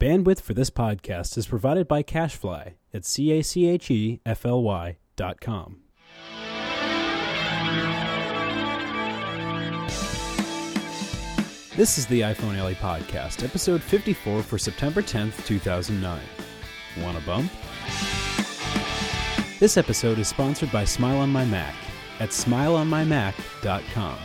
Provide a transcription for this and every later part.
Bandwidth for this podcast is provided by CacheFly at CACHEFLY.com. This is the iPhone Alley Podcast, episode 54 for September 10th, 2009. Want a bump? This episode is sponsored by Smile on My Mac at smileonmymac.com.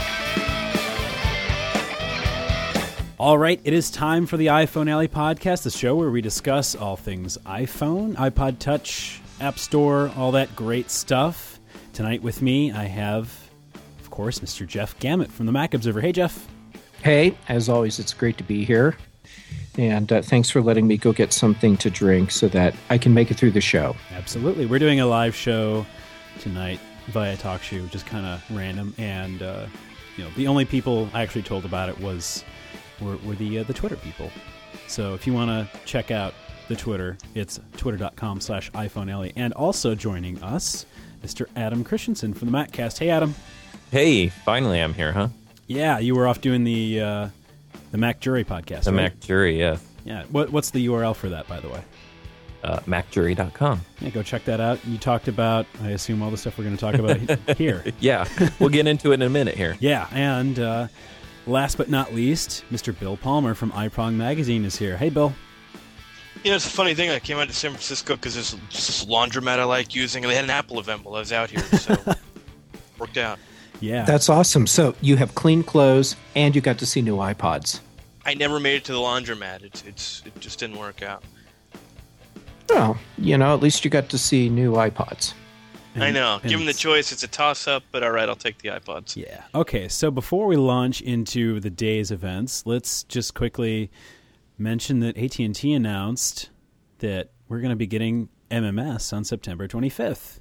All right, it is time for the iPhone Alley Podcast, the show where we discuss all things iPhone, iPod Touch, App Store, all that great stuff. Tonight with me, I have, of course, Mr. Jeff Gamet from the Mac Observer. Hey, Jeff. Hey, as always, it's great to be here. And thanks for letting me go get something to drink so that I can make it through the show. Absolutely. We're doing a live show tonight via TalkShoe, which is kind of random. And, the only people I actually told about it were the Twitter people. So if you want to check out the Twitter, it's twitter.com/iPhoneAlley. And also joining us, Mr. Adam Christensen from the MacCast. Hey, Adam. Hey, finally I'm here, huh? Yeah, you were off doing the Mac Jury podcast, The right? Mac Jury, yes. Yeah. What's the URL for that, by the way? MacJury.com. Yeah, go check that out. You talked about, I assume, all the stuff we're going to talk about here. Yeah, we'll get into it in a minute here. Yeah, and last but not least, Mr. Bill Palmer from iProng Magazine is here. Hey, Bill. You know, it's a funny thing. I came out to San Francisco because there's just this laundromat I like using, and they had an Apple event while I was out here, so worked out. Yeah. That's awesome. So you have clean clothes, and you got to see new iPods. I never made it to the laundromat. It just didn't work out. Well, at least you got to see new iPods. I know. Given the choice, it's a toss-up, but all right, I'll take the iPods. Yeah. Okay, so before we launch into the day's events, let's just quickly mention that AT&T announced that we're going to be getting MMS on September 25th.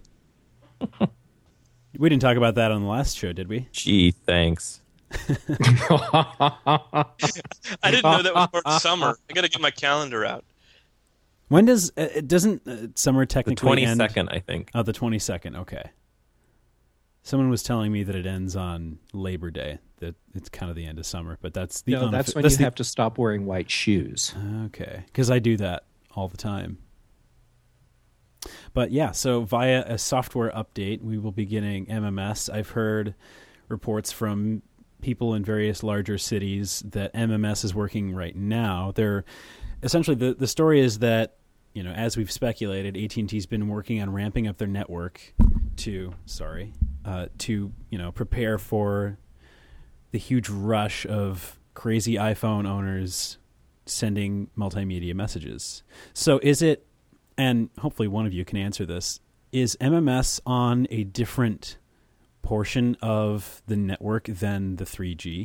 We didn't talk about that on the last show, did we? Gee, thanks. I didn't know that was part of summer. I got to get my calendar out. When does doesn't summer technically end? The 22nd, I think. Oh, the 22nd. Okay. Someone was telling me that it ends on Labor Day. That it's kind of the end of summer, but that's the that's when you have to stop wearing white shoes. Okay, because I do that all the time. But yeah, so via a software update, we will be getting MMS. I've heard reports from people in various larger cities that MMS is working right now. They're essentially the story is that, as we've speculated, AT&T's been working on ramping up their network to prepare for the huge rush of crazy iPhone owners sending multimedia messages. So is it, and hopefully one of you can answer this, is MMS on a different portion of the network than the 3G?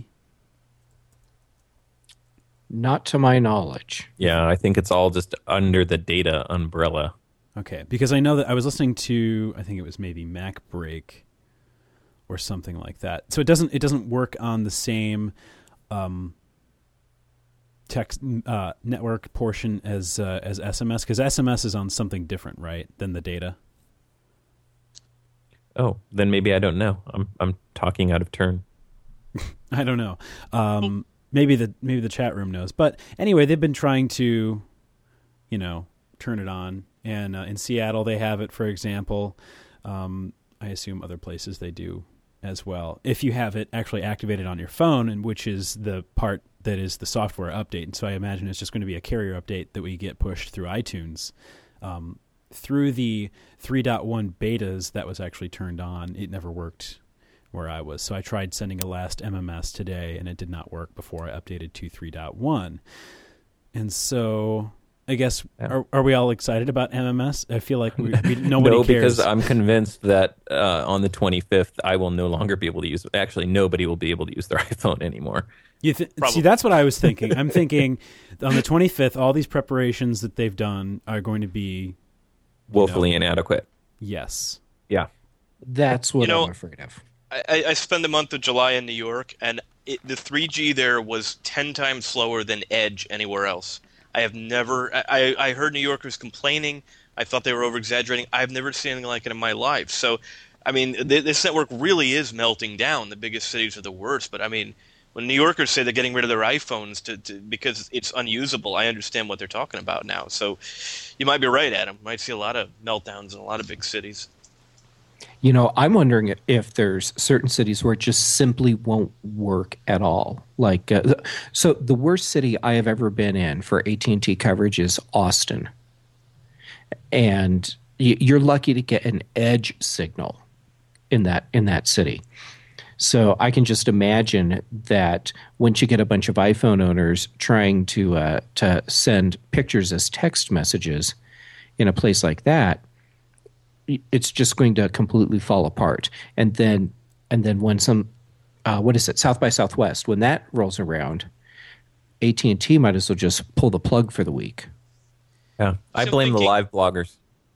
Not to my knowledge. Yeah, I think it's all just under the data umbrella. Okay, because I know that I was listening to, I think it was maybe Mac Break or something like that. So it doesn't work on the same text network portion as SMS, because SMS is on something different, right, than the data. Oh, then maybe I don't know. I'm talking out of turn. I don't know. Maybe the chat room knows. But anyway, they've been trying to, turn it on. And in Seattle, they have it, for example. I assume other places they do as well. If you have it actually activated on your phone, and which is the part that is the software update. And so I imagine it's just going to be a carrier update that we get pushed through iTunes. Through the 3.1 betas that was actually turned on, it never worked where I was. So I tried sending a last MMS today, and it did not work before I updated to 3.1. And so I guess, are we all excited about MMS? I feel like nobody no, cares. because I'm convinced that on the 25th, I will no longer be able to use, actually nobody will be able to use their iPhone anymore. See, that's what I was thinking. I'm thinking on the 25th, all these preparations that they've done are going to be woefully inadequate. Yes. Yeah. That's what I'm afraid of. I spent the month of July in New York, and the 3G there was 10 times slower than Edge anywhere else. I have never... I heard New Yorkers complaining. I thought they were over-exaggerating. I've never seen anything like it in my life. So, I mean, this network really is melting down. The biggest cities are the worst. But, I mean, When New Yorkers say they're getting rid of their iPhones because it's unusable, I understand what they're talking about now. So you might be right, Adam. Might see a lot of meltdowns in a lot of big cities. I'm wondering if there's certain cities where it just simply won't work at all. Like, so the worst city I have ever been in for AT&T coverage is Austin. And you're lucky to get an edge signal in that city. So I can just imagine that once you get a bunch of iPhone owners trying to send pictures as text messages in a place like that, it's just going to completely fall apart. And then when South by Southwest, when that rolls around, AT&T might as well just pull the plug for the week. Yeah, I blame the live bloggers.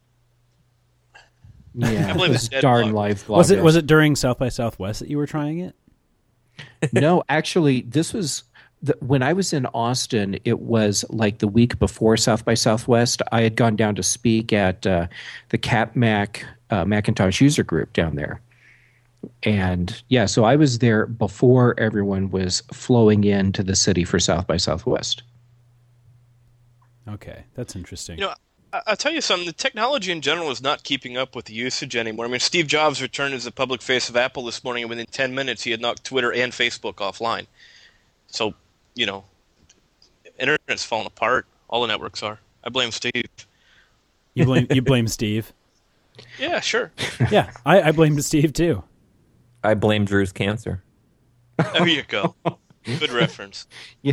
Yeah, I blame those the darn blog. live bloggers. Was it during South by Southwest that you were trying it? No, actually, this was when I was in Austin. It was like the week before South by Southwest. I had gone down to speak at the CapMac Macintosh user group down there, and yeah, so I was there before everyone was flowing into the city for South by Southwest. Okay, that's interesting. I'll tell you something. The technology in general is not keeping up with the usage anymore. I mean, Steve Jobs returned as the public face of Apple this morning, and within 10 minutes, he had knocked Twitter and Facebook offline. So, internet's falling apart. All the networks are. I blame Steve. You blame Steve? Yeah, sure. Yeah, I blame Steve too. I blame Drew's cancer. There you go. Good reference.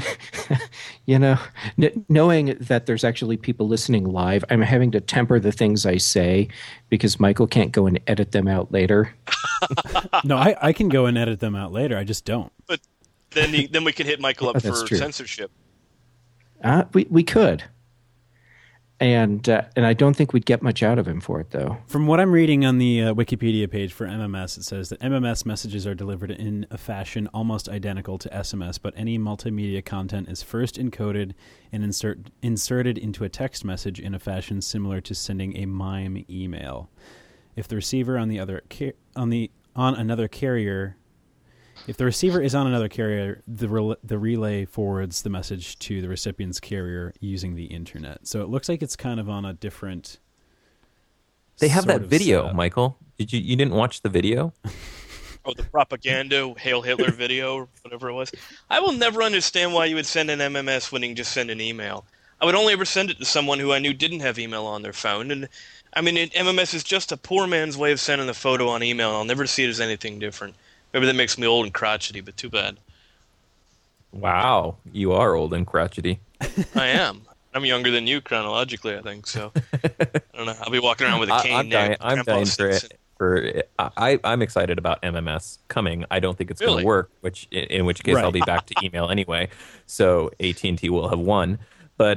Knowing that there's actually people listening live, I'm having to temper the things I say because Michael can't go and edit them out later. No, I can go and edit them out later. I just don't. But then we can hit Michael up for true. censorship. We could. And I don't think we'd get much out of him for it, though. From what I'm reading on the Wikipedia page for MMS, it says that MMS messages are delivered in a fashion almost identical to SMS, but any multimedia content is first encoded and inserted into a text message in a fashion similar to sending a MIME email. If the receiver on another carrier. If the receiver is on another carrier, the relay forwards the message to the recipient's carrier using the internet. So it looks like it's kind of on a different. They have sort that of video, setup. Michael. You didn't watch the video? Oh, the propaganda Hail Hitler video or whatever it was. I will never understand why you would send an MMS when you can just send an email. I would only ever send it to someone who I knew didn't have email on their phone. And I mean, MMS is just a poor man's way of sending a photo on email. I'll never see it as anything different. Maybe that makes me old and crotchety, but too bad. Wow, you are old and crotchety. I am. I'm younger than you chronologically, I think. So I don't know. I'll be walking around with a cane. I'm dying for I'm excited about MMS coming. I don't think it's going Really? to work, in which case Right. I'll be back to email anyway. So AT&T will have won. But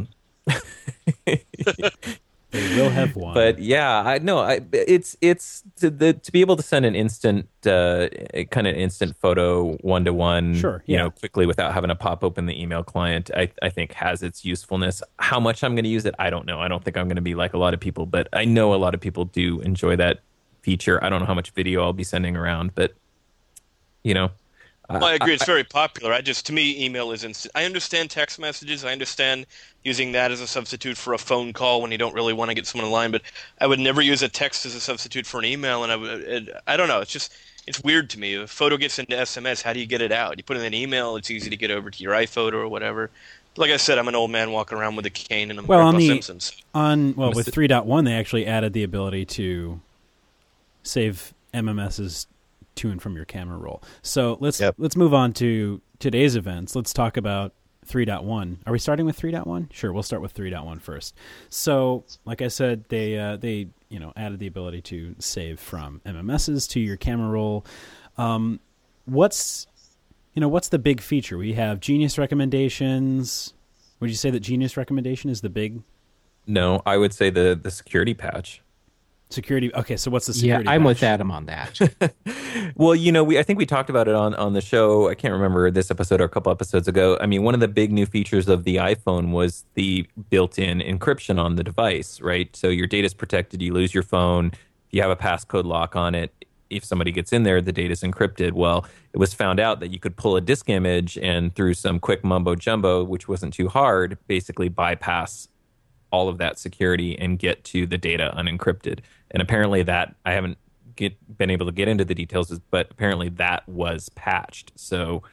They will have one. But yeah, it's to be able to send an instant kind of instant photo 1-to-1, Sure, yeah. quickly without having to pop open the email client. I think has its usefulness. How much I'm going to use it, I don't know. I don't think I'm going to be like a lot of people, but I know a lot of people do enjoy that feature. I don't know how much video I'll be sending around, but Well, I agree. It's very popular. To me, email is instant. I understand text messages. I understand using that as a substitute for a phone call when you don't really want to get someone in line. But I would never use a text as a substitute for an email. And I don't know. It's weird to me. If a photo gets into SMS, how do you get it out? You put it in an email. It's easy to get over to your iPhoto or whatever. Like I said, I'm an old man walking around with a cane, and I'm Grandpa Simpsons. With 3.1, they actually added the ability to save MMSs to and from your camera roll. So let's move on to today's events. Let's talk about 3.1. Are we starting with 3.1? Sure, we'll start with 3.1 first. So, like I said, they added the ability to save from MMSs to your camera roll. What's the big feature? We have Genius recommendations. Would you say that Genius recommendation is the big? No, I would say the security patch. Security. Okay, so what's the security? Yeah, I'm patch? with Adam on that. Well, I think we talked about it on the show. I can't remember this episode or a couple episodes ago. I mean, one of the big new features of the iPhone was the built-in encryption on the device, right? So your data's protected. You lose your phone. If you have a passcode lock on it, if somebody gets in there, the data's encrypted. Well, it was found out that you could pull a disk image and through some quick mumbo jumbo, which wasn't too hard, basically bypass all of that security and get to the data unencrypted. And apparently that, I haven't been able to get into the details, but apparently that was patched. So,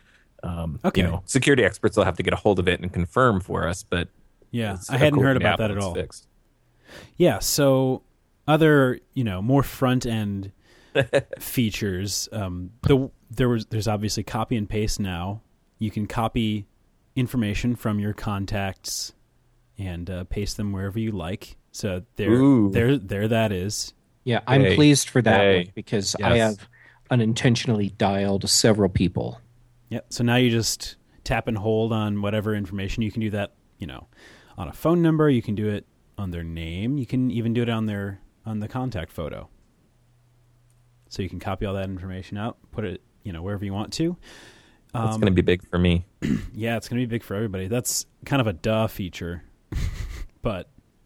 security experts will have to get a hold of it and confirm for us. But yeah, I hadn't heard about that at all. Fixed. Yeah, so other, more front end features. There's obviously copy and paste now. You can copy information from your contacts and paste them wherever you like. So there that is. Yeah, I'm pleased for that one because I have unintentionally dialed several people. Yep. So now you just tap and hold on whatever information. You can do that, on a phone number. You can do it on their name. You can even do it on the contact photo. So you can copy all that information out, put it, wherever you want to. It's going to be big for me. Yeah, it's going to be big for everybody. That's kind of a duh feature, but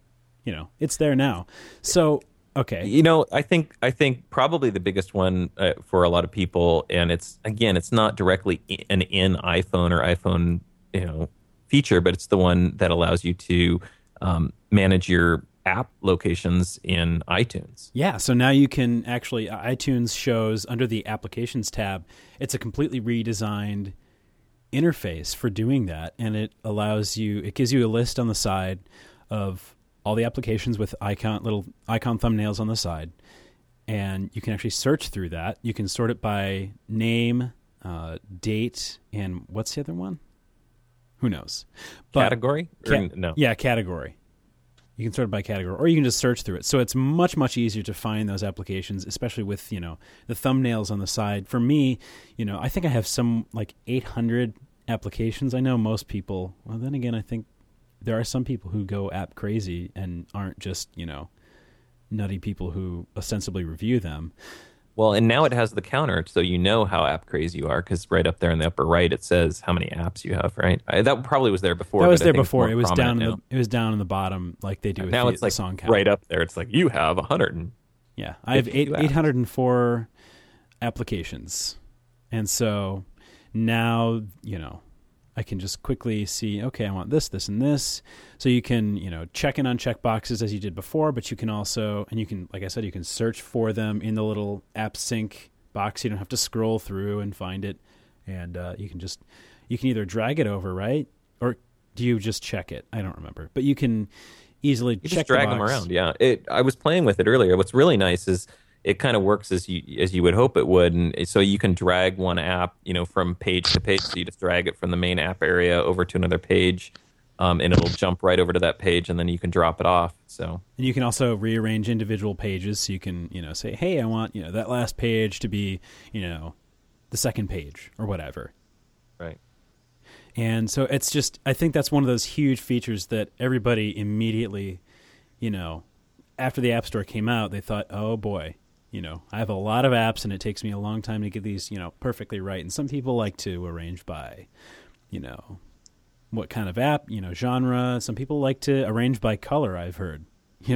it's there now. So, okay. I think probably the biggest one for a lot of people, and it's not directly an in iPhone or iPhone, feature, but it's the one that allows you to manage your app locations in iTunes. Yeah, so now you can actually, iTunes shows under the Applications tab, it's a completely redesigned interface for doing that, and it gives you a list on the side of all the applications with little icon thumbnails on the side, and you can actually search through that. You can sort it by name, date, and what's the other one? Who knows? Category? No. Yeah, category. You can sort it by category, or you can just search through it. So it's much, much easier to find those applications, especially with, the thumbnails on the side. For me, I think I have some 800 applications. I know most people, well, then again, I think there are some people who go app crazy and aren't just, nutty people who ostensibly review them. Well, and now it has the counter, so you know how app crazy you are, because right up there in the upper right, it says how many apps you have, right? That probably was there before. That was there before. It was down. It was down in the bottom, like they do with now. It's the like song count. Right up there. It's like you have 100. Yeah, I have 804 applications, and so now I can just quickly see, okay, I want this, this, and this. So you can, check and uncheck boxes as you did before, but you can also, and you can, like I said, you can search for them in the little app sync box. You don't have to scroll through and find it. And you can either drag it over, right? Or do you just check it? I don't remember. But you can easily check drag the box. them around, yeah. I was playing with it earlier. What's really nice is it kind of works as you would hope it would, and so you can drag one app, from page to page. So you just drag it from the main app area over to another page, and it'll jump right over to that page, and then you can drop it off. So, and you can also rearrange individual pages. So you can, say, hey, I want that last page to be, the second page or whatever. Right. And so it's just, I think that's one of those huge features that everybody immediately, after the App Store came out, they thought, oh boy. I have a lot of apps, and it takes me a long time to get these, perfectly right. And some people like to arrange by, what kind of app, genre. Some people like to arrange by color, I've heard,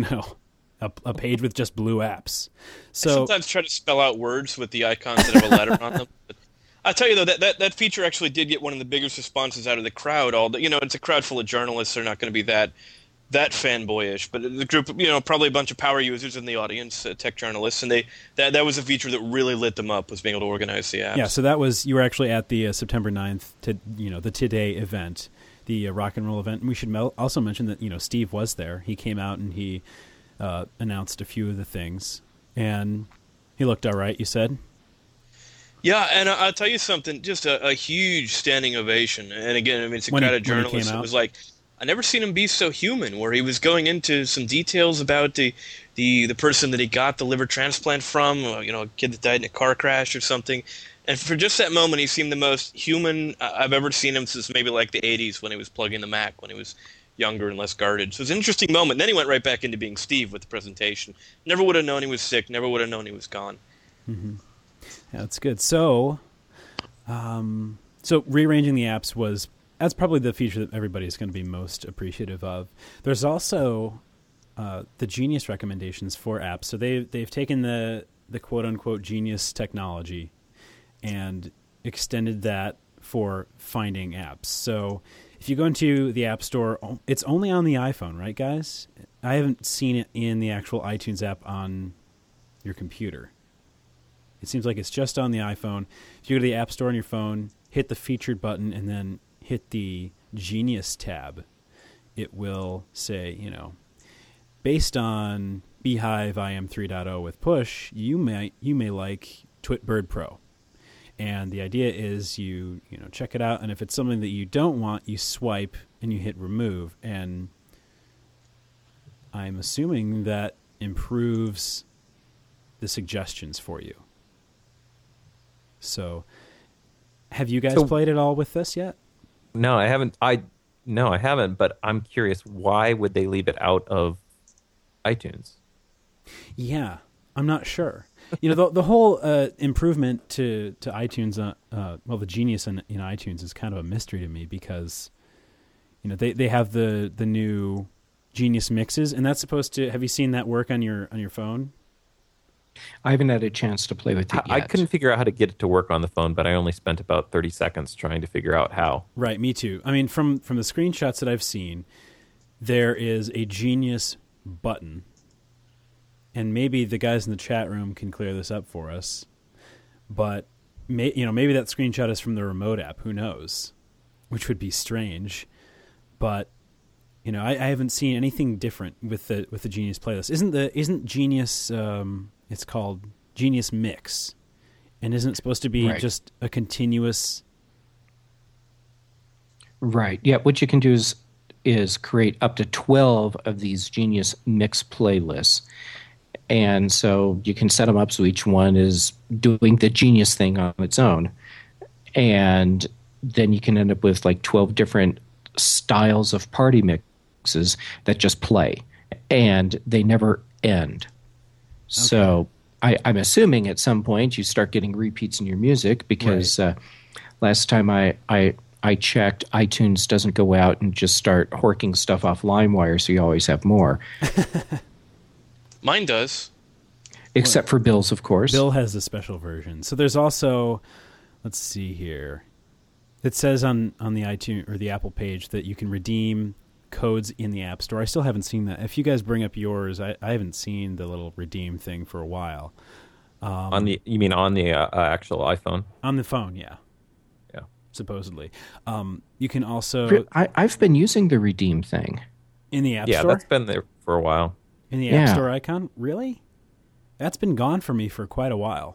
a page with just blue apps. So I sometimes try to spell out words with the icons that have a letter on them. But I'll tell you, though, that feature actually did get one of the biggest responses out of the crowd. It's a crowd full of journalists. They're not going to be that fanboyish, but the group, probably a bunch of power users in the audience, tech journalists, and that was a feature that really lit them up, was being able to organize the apps. Yeah, so you were actually at the September 9th, the Today event, the rock and roll event. And we should also mention that, Steve was there. He came out and he announced a few of the things, and he looked all right, you said? Yeah, and I'll tell you something, just a huge standing ovation. And again, it's a crowd of journalists. It was like, I never seen him be so human, where he was going into some details about the person that he got the liver transplant from, a kid that died in a car crash or something. And for just that moment, he seemed the most human I've ever seen him since maybe like the 80s when he was plugging the Mac, when he was younger and less guarded. So it was an interesting moment. And then he went right back into being Steve with the presentation. Never would have known he was sick. Never would have known he was gone. Mm-hmm. Yeah, that's good. So rearranging the apps that's probably the feature that everybody's going to be most appreciative of. There's also the Genius recommendations for apps. So they've taken the the quote-unquote genius technology and extended that for finding apps. So if you go into the App Store, it's only on the iPhone, right, guys? I haven't seen it in the actual iTunes app on your computer. It seems like it's just on the iPhone. If you go to the App Store on your phone, hit the featured button, and then hit the Genius tab, it will say, based on Beehive IM 3.0 with Push, you may like TwitBird Pro. And the idea is you check it out, and if it's something that you don't want, you swipe and you hit remove. And I'm assuming that improves the suggestions for you. So, have you guys played at all with this yet? No, I haven't. No, I haven't. But I'm curious, why would they leave it out of iTunes? Yeah, I'm not sure. The whole improvement to iTunes, the Genius in iTunes is kind of a mystery to me because, they have the new Genius mixes, and that's supposed to. Have you seen that work on your phone? I haven't had a chance to play with it yet. I couldn't figure out how to get it to work on the phone, but I only spent about 30 seconds trying to figure out how. Right, me too. I mean, from the screenshots that I've seen, there is a Genius button, and maybe the guys in the chat room can clear this up for us. But maybe that screenshot is from the remote app. Who knows? Which would be strange. But I haven't seen anything different with the Genius playlist. Isn't Genius? It's called Genius Mix, and isn't it supposed to be just a continuous? Right. Yeah. What you can do is create up to 12 of these Genius Mix playlists. And so you can set them up so each one is doing the Genius thing on its own. And then you can end up with like 12 different styles of party mixes that just play. And they never end. Okay. So I'm assuming at some point you start getting repeats in your music because last time I checked, iTunes doesn't go out and just start horking stuff off LimeWire, so you always have more. Mine does. Except for Bill's, of course. Bill has a special version. So there's also, let's see here. It says on the iTunes or the Apple page that you can redeem codes in the App Store. I still haven't seen that. If you guys bring up yours, I haven't seen the little redeem thing for a while. You mean on the actual iPhone? On the phone, yeah. Yeah. Supposedly. You can also... I've been using the redeem thing. In the App Store? Yeah, that's been there for a while. In the App Store icon? Really? That's been gone for me for quite a while.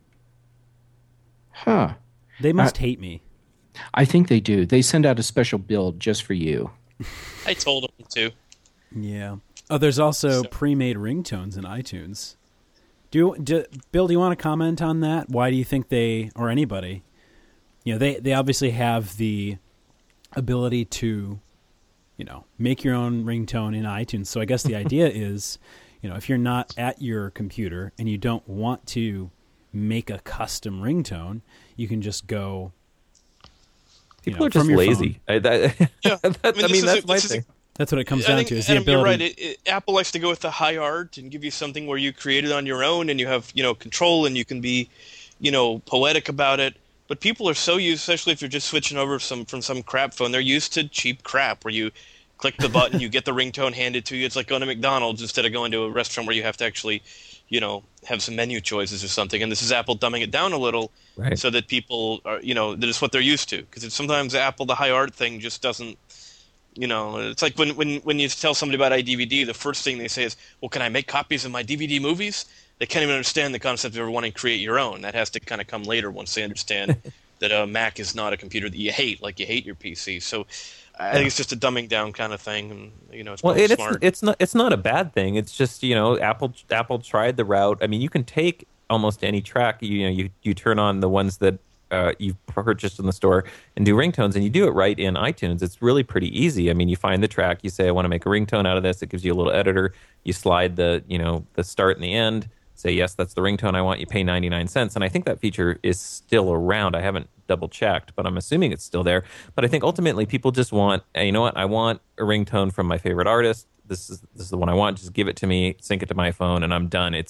Huh. They must hate me. I think they do. They send out a special build just for you. I told them to. Yeah. Oh, there's also pre-made ringtones in iTunes. Bill, do you want to comment on that? Why do you think they, or anybody, they obviously have the ability to, make your own ringtone in iTunes. So I guess the idea is, if you're not at your computer and you don't want to make a custom ringtone, you can just go. People are just lazy. That's my thing. That's what it comes down to. Is the ability. You're right. Apple likes to go with the high art and give you something where you create it on your own and you have control and you can be poetic about it. But people are so used, especially if you're just switching over from some crap phone, they're used to cheap crap where you click the button, you get the ringtone handed to you. It's like going to McDonald's instead of going to a restaurant where you have to actually have some menu choices or something. And this is Apple dumbing it down a little so that people are, that is what they're used to. Because sometimes Apple, the high art thing just doesn't, it's like when you tell somebody about iDVD, the first thing they say is, well, can I make copies of my DVD movies? They can't even understand the concept of ever wanting to create your own. That has to kind of come later once they understand that a Mac is not a computer that you hate, like you hate your PC. So I think it's just a dumbing down kind of thing, and it's smart. It's not a bad thing. It's just Apple tried the route. I mean, you can take almost any track. You turn on the ones that you've purchased in the store and do ringtones, and you do it right in iTunes. It's really pretty easy. I mean, you find the track, you say, I want to make a ringtone out of this. It gives you a little editor. You slide the start and the end. Say, yes, that's the ringtone I want. You pay 99 cents. And I think that feature is still around. I haven't double-checked, but I'm assuming it's still there. But I think ultimately people just want, hey, you know what? I want a ringtone from my favorite artist. This is the one I want. Just give it to me, sync it to my phone, and I'm done.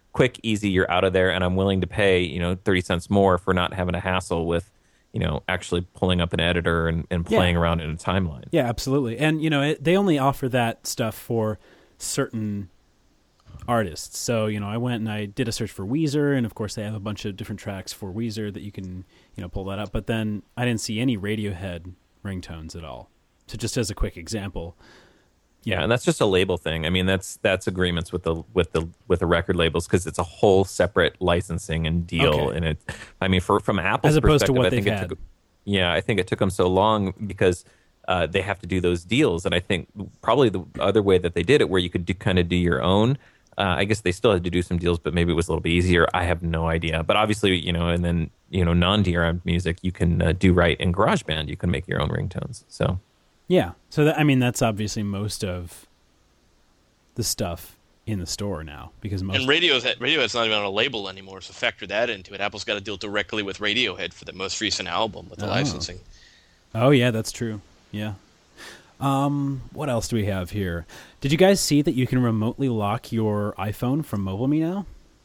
quick, easy, you're out of there, and I'm willing to pay 30 cents more for not having a hassle with actually pulling up an editor and playing around in a timeline. Yeah, absolutely. And they only offer that stuff for certain artists. So I went and I did a search for Weezer, and of course they have a bunch of different tracks for Weezer that you can pull that up. But then I didn't see any Radiohead ringtones at all. So just as a quick example. Yeah, and that's just a label thing. I mean, that's agreements with the record labels, because it's a whole separate licensing and deal. Okay. And from Apple's as opposed perspective, to what I think they've had. I think it took them so long because they have to do those deals. And I think probably the other way that they did it, where you could do your own. I guess they still had to do some deals, but maybe it was a little bit easier. I have no idea. But obviously, and then non-DRM music, you can do right in GarageBand. You can make your own ringtones. So. Yeah, so that's obviously most of the stuff in the store now, because most and Radiohead's not even on a label anymore, so factor that into it. Apple's got to deal directly with Radiohead for the most recent album with the licensing. Oh yeah, that's true. Yeah. What else do we have here? Did you guys see that you can remotely lock your iPhone from MobileMe now?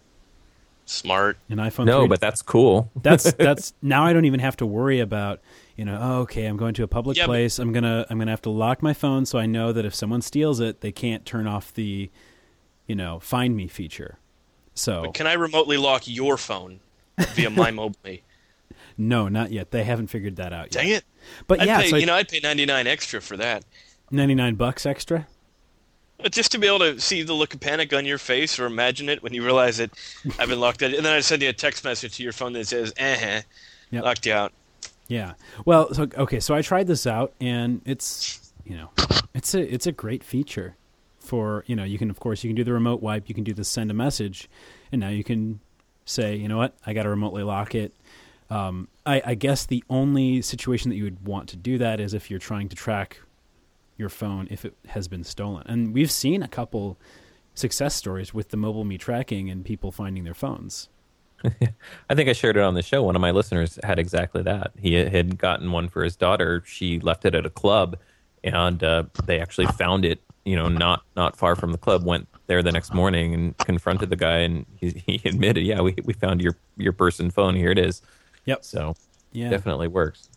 Smart. An iPhone. No, 3. but that's cool. That's now I don't even have to worry about okay, I'm going to a public place. I'm gonna have to lock my phone so I know that if someone steals it, they can't turn off the Find Me feature. So but can I remotely lock your phone via my MobileMe? No, not yet. They haven't figured that out yet. Dang it! But I'd pay $99 extra for that. $99 extra. But just to be able to see the look of panic on your face, or imagine it when you realize that I've been locked out, and then I send you a text message to your phone that says, locked you out. Yeah. Well, so I tried this out, and it's it's a great feature for you can do the remote wipe, you can do the send a message, and now you can say, you know what, I got to remotely lock it. I guess the only situation that you would want to do that is if you're trying to track your phone if it has been stolen. And we've seen a couple success stories with the MobileMe tracking and people finding their phones. I think I shared it on the show. One of my listeners had exactly that. He had gotten one for his daughter. She left it at a club, and they actually found it, not far from the club, went there the next morning and confronted the guy, and he admitted, yeah, we found your purse and phone. Here it is. Yep. So definitely works.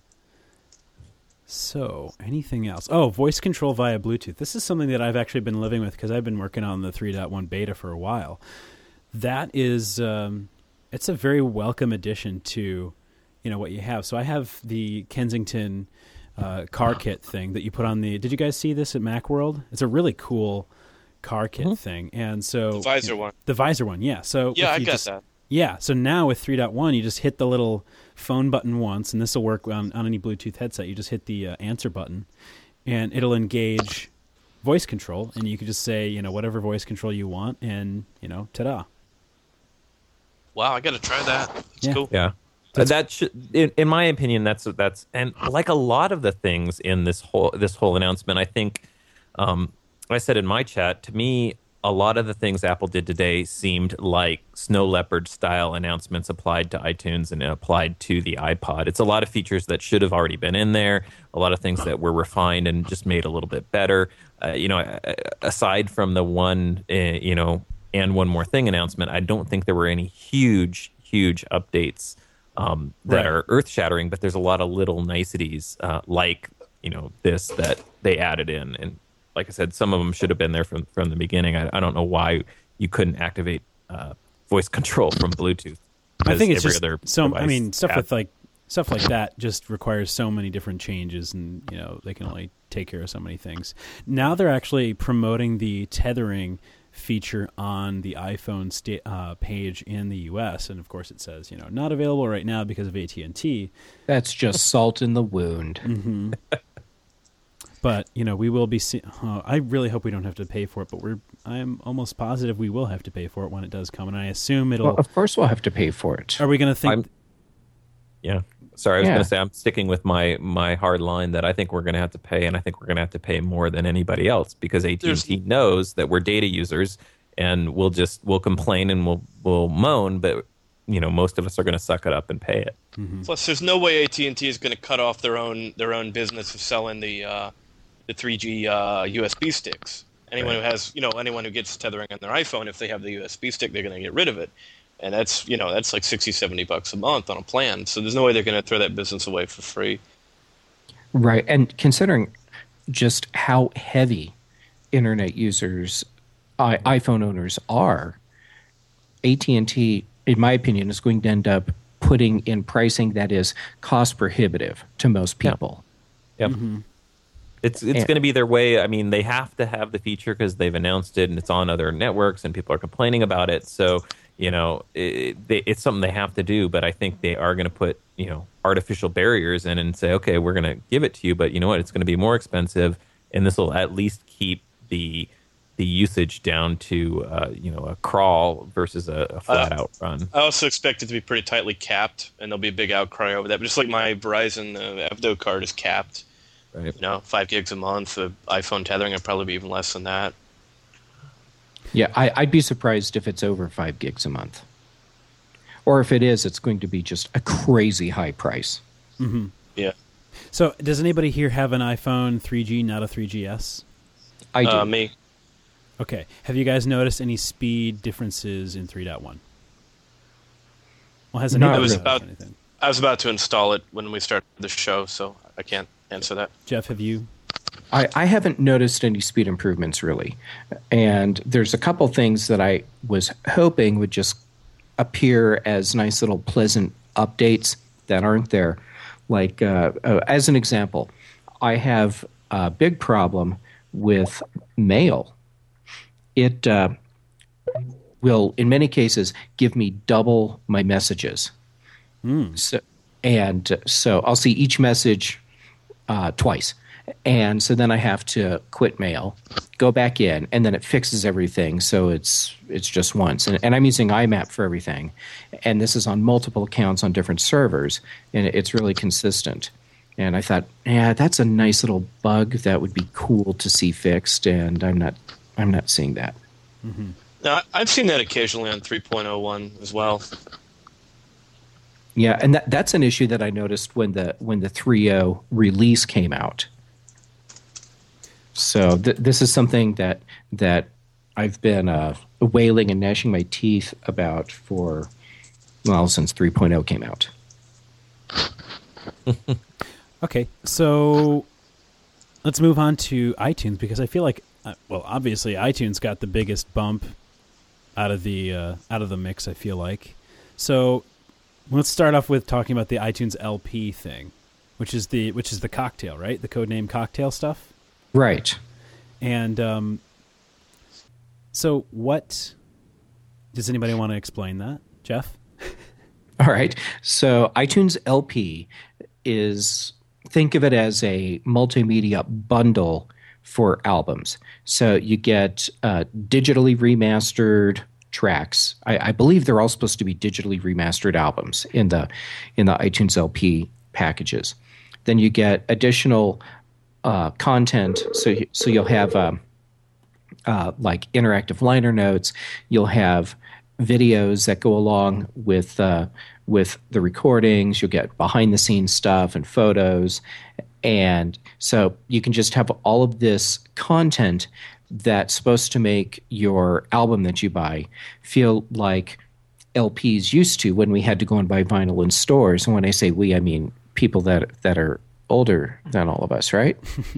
So, anything else? Oh, voice control via Bluetooth. This is something that I've actually been living with because I've been working on the 3.1 beta for a while. That is, it's a very welcome addition to, what you have. So I have the Kensington car kit thing that you put on the. Did you guys see this at Macworld? It's a really cool car kit thing, and so the visor one. The visor one, yeah. So yeah, I got that. Yeah, so now with 3.1, you just hit the little phone button once, and this will work on any Bluetooth headset. You just hit the answer button, and it'll engage voice control, and you can just say, whatever voice control you want, and, ta-da. Wow, I got to try that. That's cool. Yeah. That should, in my opinion, that's and like a lot of the things in this whole announcement, I think, I said in my chat, to me, a lot of the things Apple did today seemed like Snow Leopard style announcements applied to iTunes and applied to the iPod. It's a lot of features that should have already been in there, a lot of things that were refined and just made a little bit better. Aside from the one, and one more thing announcement, I don't think there were any huge updates that are earth-shattering, but there's a lot of little niceties like this that they added in. And like I said, some of them should have been there from the beginning. I don't know why you couldn't activate voice control from Bluetooth. I think it's just stuff like that just requires so many different changes, and they can only take care of so many things. Now they're actually promoting the tethering feature on the iPhone page in the US, and of course it says not available right now because of AT&T. That's just salt in the wound. Mm-hmm. But we will be I really hope we don't have to pay for it, but I'm almost positive we will have to pay for it when it does come, and I assume it'll. Well, of course we'll have to pay for it. Are we going to think? Sorry, I was going to say I'm sticking with my hard line that I think we're going to have to pay, and I think we're going to have to pay more than anybody else because AT&T knows that we're data users, and we'll complain and we'll moan, but most of us are going to suck it up and pay it. Mm-hmm. Plus, there's no way AT&T is going to cut off their own business of selling the 3G USB sticks. Anyone who has, anyone who gets tethering on their iPhone, if they have the USB stick, they're going to get rid of it. And that's like $60-$70 a month on a plan. So there's no way they're going to throw that business away for free. Right. And considering just how heavy internet users, iPhone owners are, AT&T, in my opinion, is going to end up putting in pricing that is cost prohibitive to most people. Yep. Mm-hmm. It's going to be their way. I mean, they have to have the feature because they've announced it and it's on other networks and people are complaining about it. So, it's something they have to do. But I think they are going to put, artificial barriers in and say, okay, we're going to give it to you. But you know what? It's going to be more expensive. And this will at least keep the usage down to, a crawl versus a flat-out run. I also expect it to be pretty tightly capped, and there'll be a big outcry over that. But just like my Verizon Evdo card is capped. Right. 5 gigs a month. The iPhone tethering would probably be even less than that. Yeah, I'd be surprised if it's over 5 gigs a month. Or if it is, it's going to be just a crazy high price. Mm-hmm. Yeah. So does anybody here have an iPhone 3G, not a 3GS? I do. Me. Okay. Have you guys noticed any speed differences in 3.1? Well, has anybody noticed anything? I was about to install it when we started the show, so I can't answer that. Jeff, have you? I haven't noticed any speed improvements, really. And there's a couple things that I was hoping would just appear as nice little pleasant updates that aren't there. Like, as an example, I have a big problem with Mail. It will, in many cases, give me double my messages. So I'll see each message twice. And so then I have to quit Mail, go back in, and then it fixes everything. So it's just once. And I'm using IMAP for everything. And this is on multiple accounts on different servers. And it's really consistent. And I thought, yeah, that's a nice little bug that would be cool to see fixed. And I'm not seeing that. Mm-hmm. Now, I've seen that occasionally on 3.01 as well. Yeah, and that's an issue that I noticed when the 3.0 release came out. So this is something that I've been wailing and gnashing my teeth about since 3.0 came out. Okay, so let's move on to iTunes because I feel like, obviously iTunes got the biggest bump out of the mix. I feel like so. Let's start off with talking about the iTunes LP thing, which is the cocktail, right? The codename cocktail stuff. Right. And so what does anybody want to explain that? Jeff? All right. So iTunes LP is, think of it as a multimedia bundle for albums. So you get digitally remastered tracks. I believe they're all supposed to be digitally remastered albums in the iTunes LP packages. Then you get additional content. So you'll have like interactive liner notes. You'll have videos that go along with the recordings. You'll get behind the scenes stuff and photos, and so you can just have all of this content that's supposed to make your album that you buy feel like LPs used to when we had to go and buy vinyl in stores. And when I say we, I mean people that are older than all of us, right?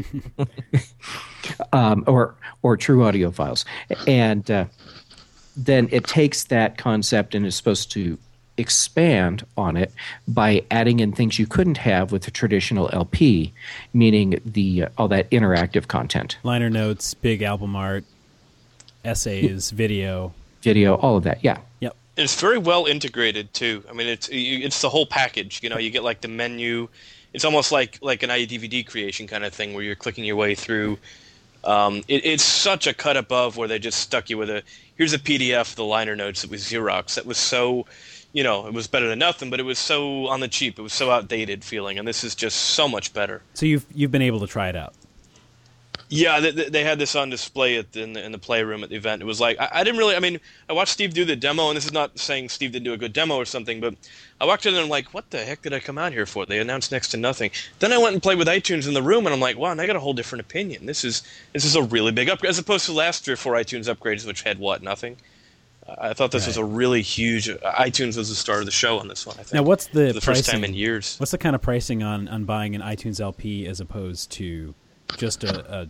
or true audiophiles. And then it takes that concept and is supposed to expand on it by adding in things you couldn't have with a traditional LP, meaning all that interactive content. Liner notes, big album art, essays, video, all of that, yeah. Yep. It's very well integrated too. I mean, it's the whole package. You get like the menu. It's almost like an iDVD creation kind of thing where you're clicking your way through. It's such a cut above where they just stuck you with here's a PDF of the liner notes that was Xerox. That was so, it was better than nothing, but it was so on the cheap. It was so outdated feeling, and this is just so much better. So you've been able to try it out. Yeah, they had this on display in the playroom at the event. It was like I didn't really. I mean, I watched Steve do the demo, and this is not saying Steve didn't do a good demo or something, but I walked in and I'm like, what the heck did I come out here for? They announced next to nothing. Then I went and played with iTunes in the room, and I'm like, wow, and I got a whole different opinion. This is a really big upgrade as opposed to the last 3 or 4 iTunes upgrades, which had what, nothing. I thought this was a really huge. iTunes was the star of the show on this one. I think. Now, what's the for the pricing, first time in years? What's the kind of pricing on buying an iTunes LP as opposed to just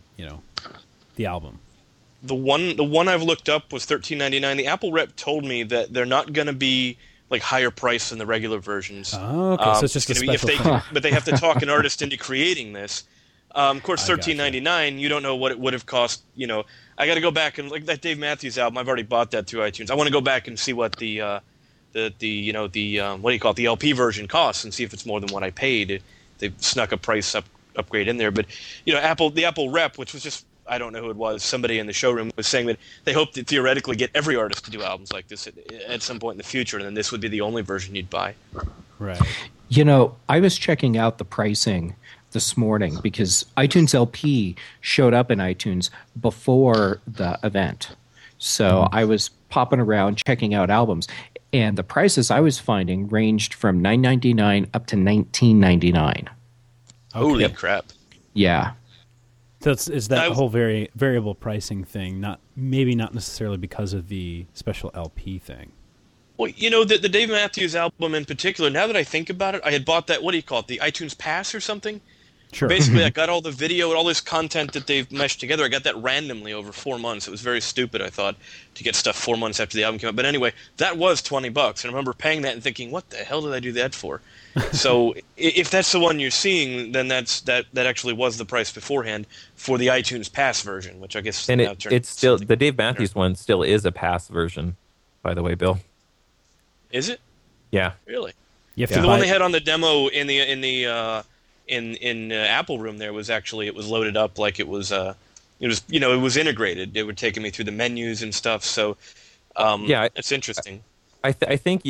the album? The one I've looked up was $13.99. The Apple rep told me that they're not going to be like higher price than the regular versions. Oh, okay. So it's just a special thing. But they have to talk an artist into creating this. Of course, $13.99. You don't know what it would have cost. I got to go back and like that Dave Matthews album. I've already bought that through iTunes. I want to go back and see what the what do you call it, the LP version costs, and see if it's more than what I paid. They snuck a price upgrade in there, but the Apple rep, which was just, I don't know who it was, somebody in the showroom was saying that they hope to theoretically get every artist to do albums like this at some point in the future, and then this would be the only version you'd buy. Right. I was checking out the pricing this morning because iTunes LP showed up in iTunes before the event. So I was popping around checking out albums, and the prices I was finding ranged from $9.99 up to $19.99. Okay. Holy crap. Yeah. So is that the whole variable pricing thing, maybe not necessarily because of the special LP thing? Well, the Dave Matthews album in particular, now that I think about it, I had bought that, what do you call it, the iTunes Pass or something? Sure. Basically, I got all the video and all this content that they've meshed together. I got that randomly over 4 months. It was very stupid, I thought, to get stuff 4 months after the album came out. But anyway, that was $20. And I remember paying that and thinking, what the hell did I do that for? So if that's the one you're seeing, then that actually was the price beforehand for the iTunes Pass version, which I guess and now it's still the Dave Matthews one still is a Pass version, by the way, Bill. Is it? Yeah. Really? Yeah. The one they had on the demo in the Apple Room there was actually, it was loaded up like it was it was integrated. It would take me through the menus and stuff. So it's interesting. I think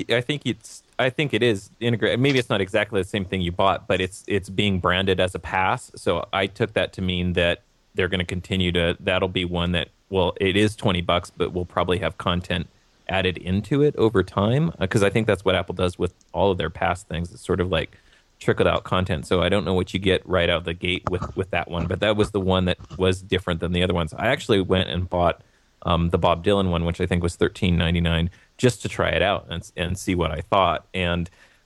it is integrated. Maybe it's not exactly the same thing you bought, but it's being branded as a pass. So I took that to mean that they're going to continue to. That'll be one that, well, it is $20, but we'll probably have content added into it over time, because I think that's what Apple does with all of their pass things. It's sort of like trickled out content. So I don't know what you get right out of the gate with that one, but that was the one that was different than the other ones. I actually went and bought the Bob Dylan one, which I think was $13.99, just to try it out and see what I thought. And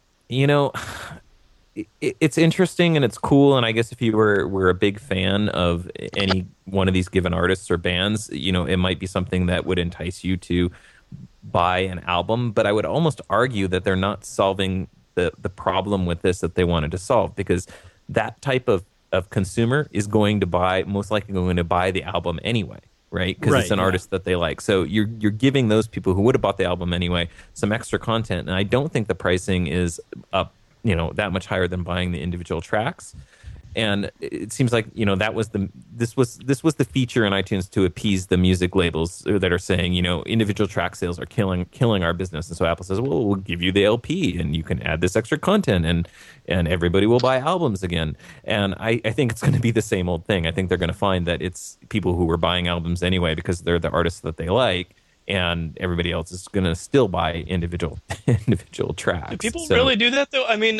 it's interesting and it's cool. And I guess if you were a big fan of any one of these given artists or bands, it might be something that would entice you to buy an album. But I would almost argue that they're not solving the problem with this that they wanted to solve, because that type of consumer is most likely going to buy the album anyway, right? Because it's an artist that they like. So you're giving those people who would have bought the album anyway some extra content. And I don't think the pricing is up, that much higher than buying the individual tracks. And it seems like this was the feature in iTunes to appease the music labels that are saying individual track sales are killing our business, and so Apple says, well, we'll give you the LP and you can add this extra content and everybody will buy albums again. And I think it's going to be the same old thing. I think they're going to find that it's people who were buying albums anyway because they're the artists that they like, and everybody else is going to still buy individual tracks. Do people really do that, though? I mean,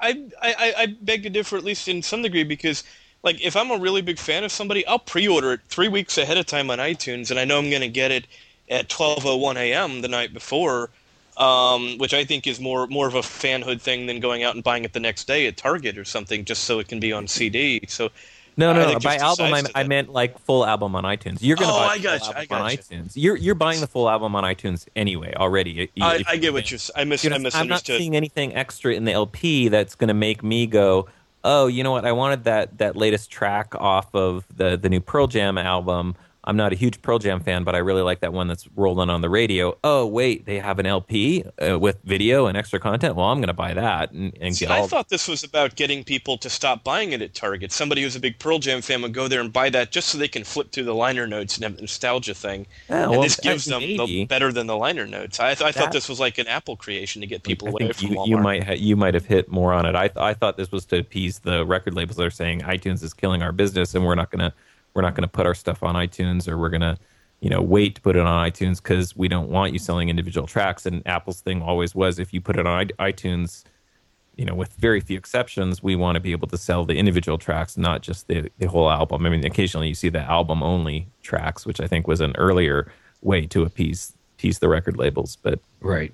I beg to differ, at least in some degree, because, like, if I'm a really big fan of somebody, I'll pre-order it 3 weeks ahead of time on iTunes, and I know I'm going to get it at 12:01 a.m. the night before, which I think is more of a fanhood thing than going out and buying it the next day at Target or something just so it can be on CD. So. No. By album, I meant like full album on iTunes. You're going to buy the full album on iTunes. You're buying the full album on iTunes anyway already. I get what you're saying. I misunderstood. I'm not seeing anything extra in the LP that's going to make me go, oh, you know what? I wanted that latest track off of the new Pearl Jam album. I'm not a huge Pearl Jam fan, but I really like that one that's rolling on the radio. Oh, wait, they have an LP with video and extra content? Well, I'm going to buy that. And get all. I thought this was about getting people to stop buying it at Target. Somebody who's a big Pearl Jam fan would go there and buy that just so they can flip through the liner notes and have the nostalgia thing. And this gives them better than the liner notes. I thought this was like an Apple creation to get people away from Walmart. You might have hit more on it. I thought this was to appease the record labels that are saying iTunes is killing our business and we're not going to we're not going to put our stuff on iTunes, or we're going to, wait to put it on iTunes because we don't want you selling individual tracks. And Apple's thing always was, if you put it on iTunes, with very few exceptions, we want to be able to sell the individual tracks, not just the whole album. I mean, occasionally you see the album-only tracks, which I think was an earlier way to appease the record labels. But Right.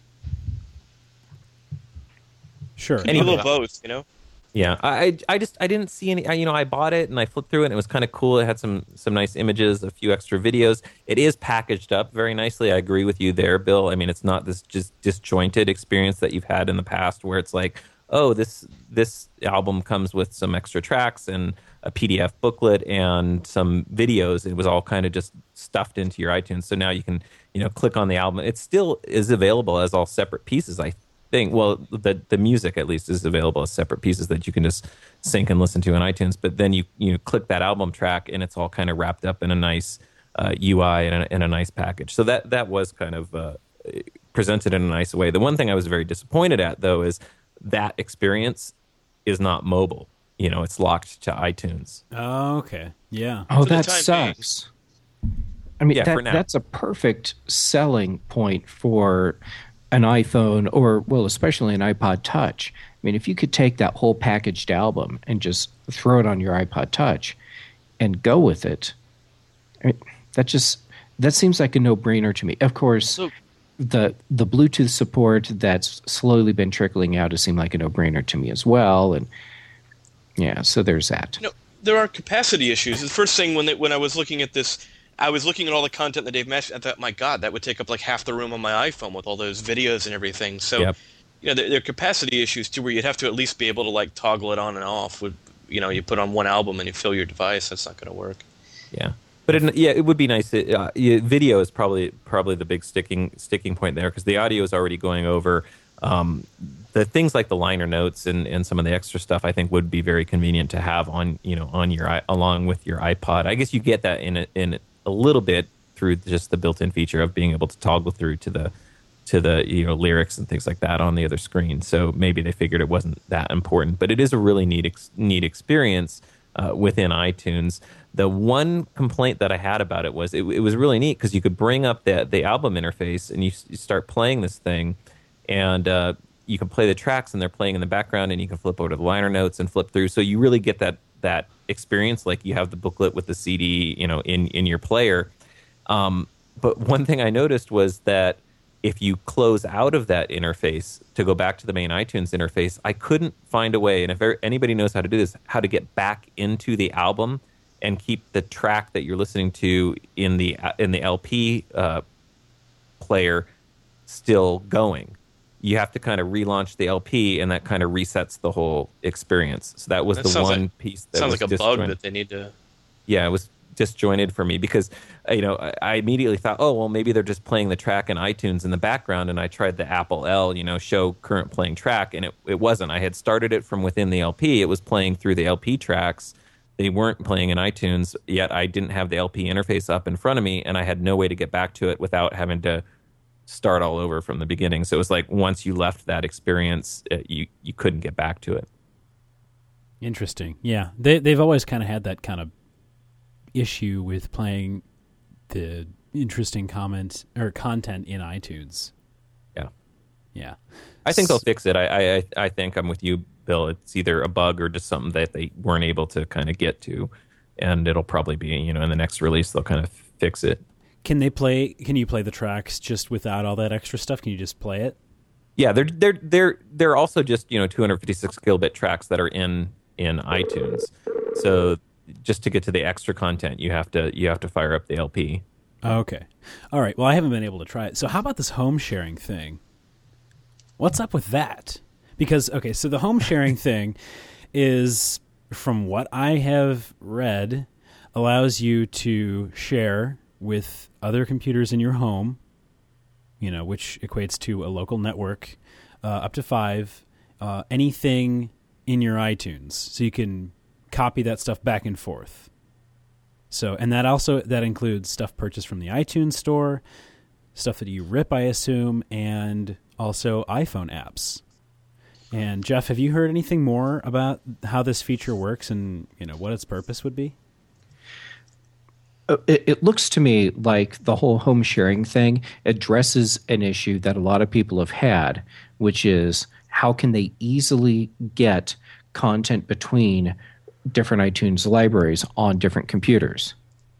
Sure. A little both, yeah, I didn't see any. I bought it and I flipped through it and it was kind of cool. It had some nice images, a few extra videos. It is packaged up very nicely. I agree with you there, Bill. I mean, it's not this just disjointed experience that you've had in the past where it's like, oh, this album comes with some extra tracks and a PDF booklet and some videos. It was all kind of just stuffed into your iTunes. So now you can, click on the album. It still is available as all separate pieces, I think. Well, the music at least is available as separate pieces that you can just sync and listen to on iTunes. But then you click that album track and it's all kind of wrapped up in a nice UI and a nice package. So that was kind of presented in a nice way. The one thing I was very disappointed at, though, is that experience is not mobile. It's locked to iTunes. Oh, okay. Yeah. Oh, For the that time sucks. I mean, Yeah, for now. that's a perfect selling point for an iPhone or, well, especially an iPod Touch. I mean, if you could take that whole packaged album and just throw it on your iPod Touch and go with it, I mean, that seems like a no-brainer to me. Of course, So- the Bluetooth support that's slowly been trickling out has seemed like a no-brainer to me as well. And yeah, so there's that. There are capacity issues. The first thing when I was looking at this, I was looking at all the content that Dave mentioned. I thought, my God, that would take up like half the room on my iPhone with all those videos and everything. So, Yep. there are capacity issues too, where you'd have to at least be able to like toggle it on and off. You put on one album and you fill your device. That's not going to work. Yeah, but it would be nice. Video is probably the big sticking point there, because the audio is already going over. The things like the liner notes and some of the extra stuff, I think, would be very convenient to have on your along with your iPod. I guess you get that in a little bit through just the built-in feature of being able to toggle through to the lyrics and things like that on the other screen. So maybe they figured it wasn't that important, but it is a really neat experience within iTunes. The one complaint that I had about it was it was really neat because you could bring up the album interface and you start playing this thing, and you can play the tracks and they're playing in the background, and you can flip over to the liner notes and flip through. So you really get that experience, like you have the booklet with the CD, in your player. But one thing I noticed was that if you close out of that interface to go back to the main iTunes interface, I couldn't find a way, and if anybody knows how to do this, how to get back into the album and keep the track that you're listening to in the LP player still going. You have to kind of relaunch the LP, and that kind of resets the whole experience. So that was the one piece that sounds was like a bug disjointed. that they need to. Yeah, it was disjointed for me because I immediately thought, oh well, maybe they're just playing the track in iTunes in the background, and I tried the Apple L, show current playing track, and it wasn't. I had started it from within the LP. It was playing through the LP tracks. They weren't playing in iTunes, yet I didn't have the LP interface up in front of me, and I had no way to get back to it without having to start all over from the beginning. So it was like once you left that experience, you couldn't get back to it. Interesting. Yeah, they've always kind of had that kind of issue with playing the interesting content in iTunes. Yeah. I think they'll fix it. I think I'm with you, Bill. It's either a bug or just something that they weren't able to kind of get to, and it'll probably be in the next release they'll kind of fix it. Can you play the tracks just without all that extra stuff? Can you just play it? Yeah, they're also just 256 kilobit tracks that are in iTunes. So just to get to the extra content, you have to fire up the LP. Okay. All right. Well, I haven't been able to try it. So how about this home sharing thing? What's up with that? Because, okay, so the home sharing thing is, from what I have read, allows you to share with other computers in your home, which equates to a local network, up to 5, anything in your iTunes. So you can copy that stuff back and forth. So, and that includes stuff purchased from the iTunes store, stuff that you rip, I assume, and also iPhone apps. And Jeff, have you heard anything more about how this feature works and what its purpose would be? it looks to me like the whole home sharing thing addresses an issue that a lot of people have had, which is how can they easily get content between different iTunes libraries on different computers.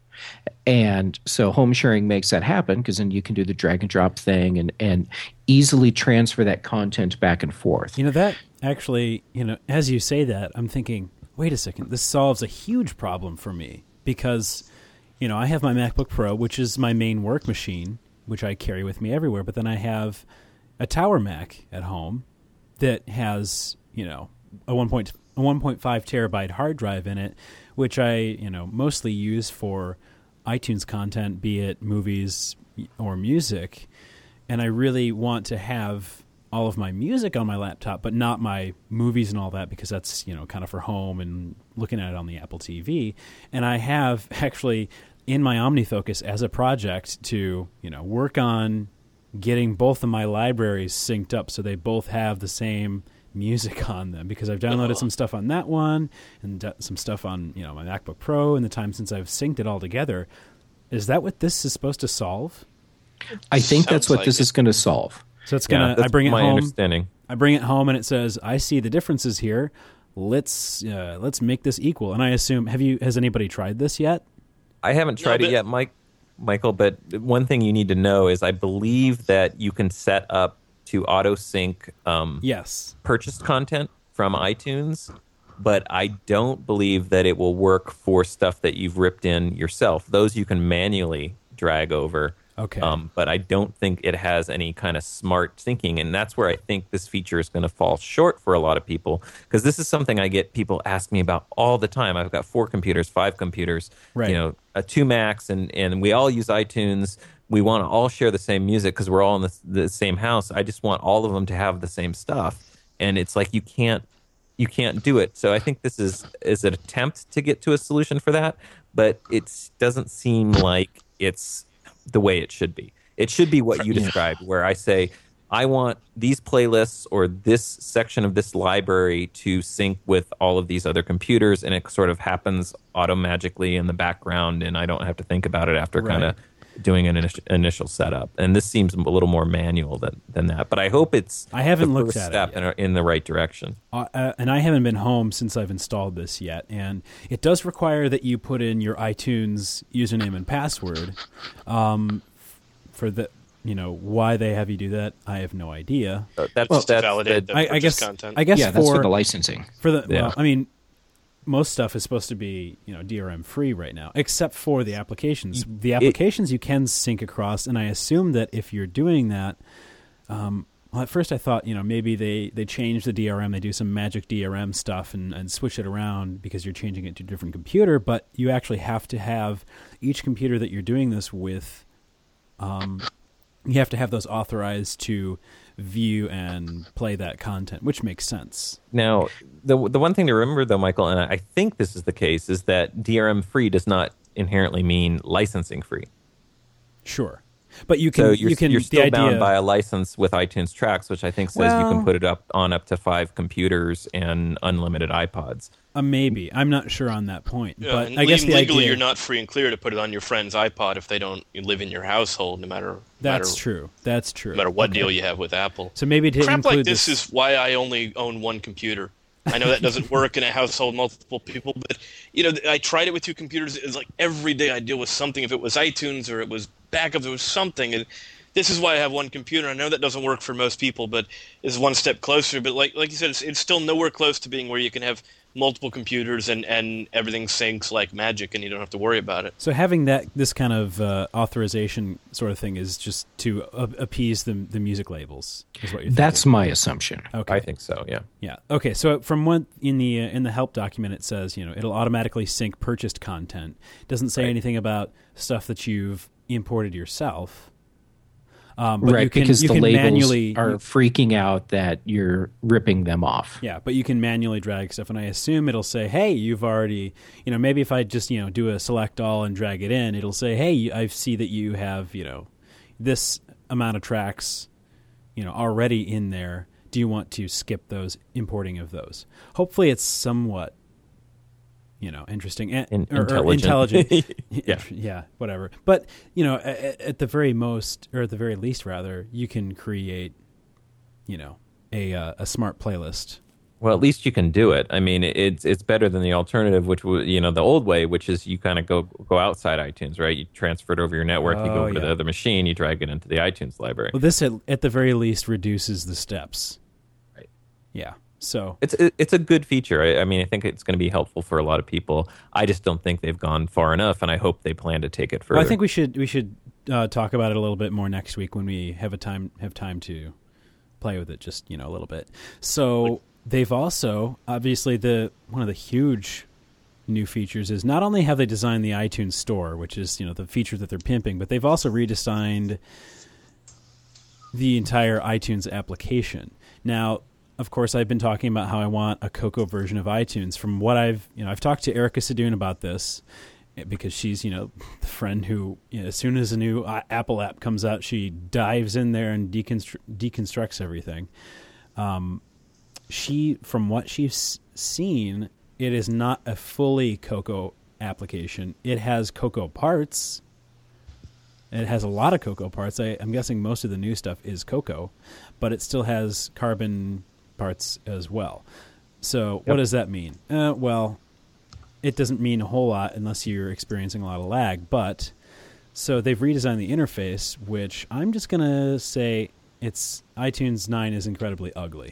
And so home sharing makes that happen because then you can do the drag and drop thing and easily transfer that content back and forth. That actually, as you say that, I'm thinking, wait a second, this solves a huge problem for me because, I have my MacBook Pro, which is my main work machine, which I carry with me everywhere. But then I have a Tower Mac at home that has, a 1.5 terabyte hard drive in it, which I, mostly use for iTunes content, be it movies or music. And I really want to have all of my music on my laptop, but not my movies and all that, because that's, kind of for home and looking at it on the Apple TV. And I have actually in my OmniFocus as a project to, work on getting both of my libraries synced up so they both have the same music on them, because I've downloaded some stuff on that one and some stuff on, my MacBook Pro in the time since I've synced it all together. Is that what this is supposed to solve? I think that's what this is going to solve. So it's going to, I bring it home. Understanding. I bring it home and it says, I see the differences here. Let's make this equal. And I assume, has anybody tried this yet? I haven't tried it yet, Michael, but one thing you need to know is I believe that you can set up to auto-sync purchased content from iTunes, but I don't believe that it will work for stuff that you've ripped in yourself. Those you can manually drag over. Okay. But I don't think it has any kind of smart syncing, and that's where I think this feature is going to fall short for a lot of people, because this is something I get people ask me about all the time. I've got 4 computers, 5 computers, right. 2 Macs, and we all use iTunes. We want to all share the same music because we're all in the same house. I just want all of them to have the same stuff, and it's like you can't do it. So I think this is an attempt to get to a solution for that, but it doesn't seem like it's the way it should be. It should be what you described, where I say, I want these playlists or this section of this library to sync with all of these other computers, and it sort of happens auto-magically in the background, and I don't have to think about it after kind of doing an initial setup. And this seems a little more manual than that. But I hope I haven't looked at step in the right direction. And I haven't been home since I've installed this yet. And it does require that you put in your iTunes username and password. For the, why they have you do that, I have no idea. That's to validate the purchase content. I guess that's for the licensing. Most stuff is supposed to be, DRM free right now, except for the applications. The applications you can sync across, and I assume that if you're doing that, well, at first I thought, maybe they change the DRM, they do some magic DRM stuff and switch it around because you're changing it to a different computer, but you actually have to have each computer that you're doing this with, you have to have those authorized to view and play that content, which makes sense. Now, the one thing to remember, though, Michael, and I think this is the case, is that DRM free does not inherently mean licensing free. Sure, but you can. So you're still bound by a license with iTunes Tracks, which I think says you can put it up to 5 computers and unlimited iPods. Maybe. I'm not sure on that point. Yeah, but and I guess legally you're not free and clear to put it on your friend's iPod if they don't live in your household, no matter true. No matter what deal you have with Apple. So maybe to crap include like this is why I only own one computer. I know that doesn't work in a household, multiple people, but I tried it with 2 computers. It's like every day I deal with something. If it was iTunes or it was backups, it was something. And this is why I have one computer. I know that doesn't work for most people, but is one step closer. But like you said, it's still nowhere close to being where you can have multiple computers and everything syncs like magic and you don't have to worry about it. So having this kind of authorization sort of thing is just to appease the music labels, is what you're thinking? That's my assumption. Okay. I think so, yeah. Yeah. Okay, so from what in the help document it says, it'll automatically sync purchased content. It doesn't say anything about stuff that you've imported yourself. But because the labels manually are freaking out that you're ripping them off. Yeah, but you can manually drag stuff, and I assume it'll say, hey, you've already, maybe if I just, do a select all and drag it in, it'll say, hey, I see that you have, this amount of tracks, already in there. Do you want to skip those importing of those? Hopefully it's somewhat interesting or Intelligent. intelligent. Yeah. Yeah, whatever. But at the very most, or at the very least, rather, you can create, a smart playlist. Well, at least you can do it. I mean, it's better than the alternative, which was the old way, which is you kind of go outside iTunes, right? You transfer it over your network, you go over to the other machine, you drag it into the iTunes library. Well, this at the very least reduces the steps. Right. Yeah. So it's a good feature. I mean, I think it's going to be helpful for a lot of people. I just don't think they've gone far enough, and I hope they plan to take it further. Well, I think we should talk about it a little bit more next week when we have time to play with it just a little bit. So they've also obviously one of the huge new features is not only have they designed the iTunes Store, which is the feature that they're pimping, but they've also redesigned the entire iTunes application. Now, of course, I've been talking about how I want a Cocoa version of iTunes. From what I've talked to Erica Sadoun about this, because she's, the friend who, as soon as a new Apple app comes out, she dives in there and deconstructs everything. From what she's seen, it is not a fully Cocoa application. It has Cocoa parts. It has a lot of Cocoa parts. I'm guessing most of the new stuff is Cocoa, but it still has Carbon parts as well. So what does that mean? Well, it doesn't mean a whole lot unless you're experiencing a lot of lag. But so they've redesigned the interface, which I'm just going to say iTunes 9 is incredibly ugly.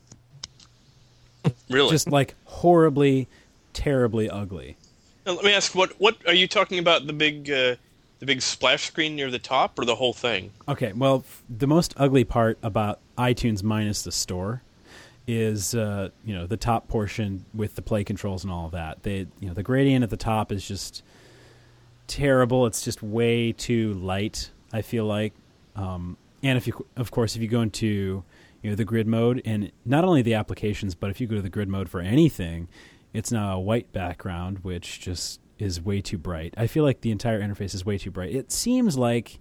Really? Just like horribly, terribly ugly. Now, let me ask, what are you talking about? The big splash screen near the top, or the whole thing? Okay, well, the most ugly part about iTunes minus the store is the top portion with the play controls and all of that. The gradient at the top is just terrible. It's just way too light, I feel like. And if you go into the grid mode, and not only the applications, but if you go to the grid mode for anything, it's now a white background, which just is way too bright. I feel like the entire interface is way too bright. It seems like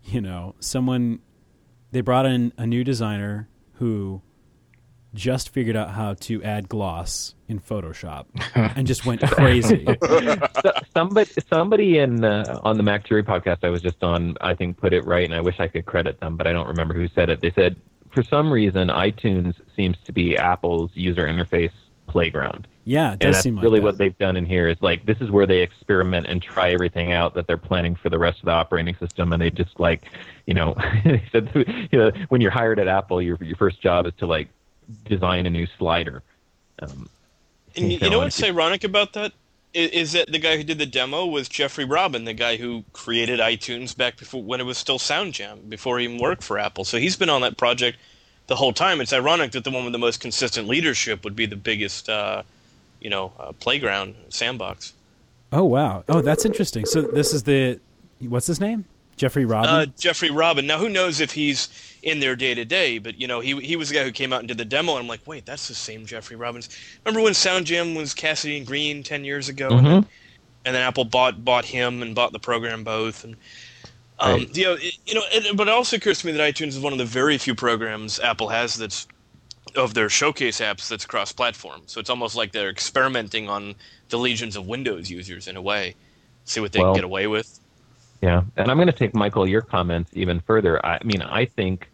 they brought in a new designer who just figured out how to add gloss in Photoshop and just went crazy. Somebody on the Mac Theory podcast I was just on, I think, put it right, and I wish I could credit them, but I don't remember who said it. They said, for some reason, iTunes seems to be Apple's user interface playground. Yeah, it does seem like really that. What they've done in here is this is where they experiment and try everything out that they're planning for the rest of the operating system, and they just they said, when you're hired at Apple, your first job is to design a new slider. And you know what's ironic about that is that the guy who did the demo was Jeffrey Robin, the guy who created iTunes back before, when it was still SoundJam, before he even worked for Apple. So he's been on that project the whole time. It's ironic that the one with the most consistent leadership would be the biggest, playground sandbox. Oh wow! Oh, that's interesting. So this is what's his name? Jeffrey Robin. Jeffrey Robin. Now, who knows if he's in there day to day? But he was the guy who came out and did the demo, and I'm like, wait, that's the same Jeffrey Robbins. Remember when SoundJam was Cassidy and Green 10 years ago, Mm-hmm. and then Apple bought him and bought the program both, and Right. but it also occurs to me that iTunes is one of the very few programs Apple has that's of their showcase apps that's cross-platform. So it's almost like they're experimenting on the legions of Windows users in a way, see what they can get away with. Yeah, and I'm going to take, Michael, your comments even further. I mean, I think,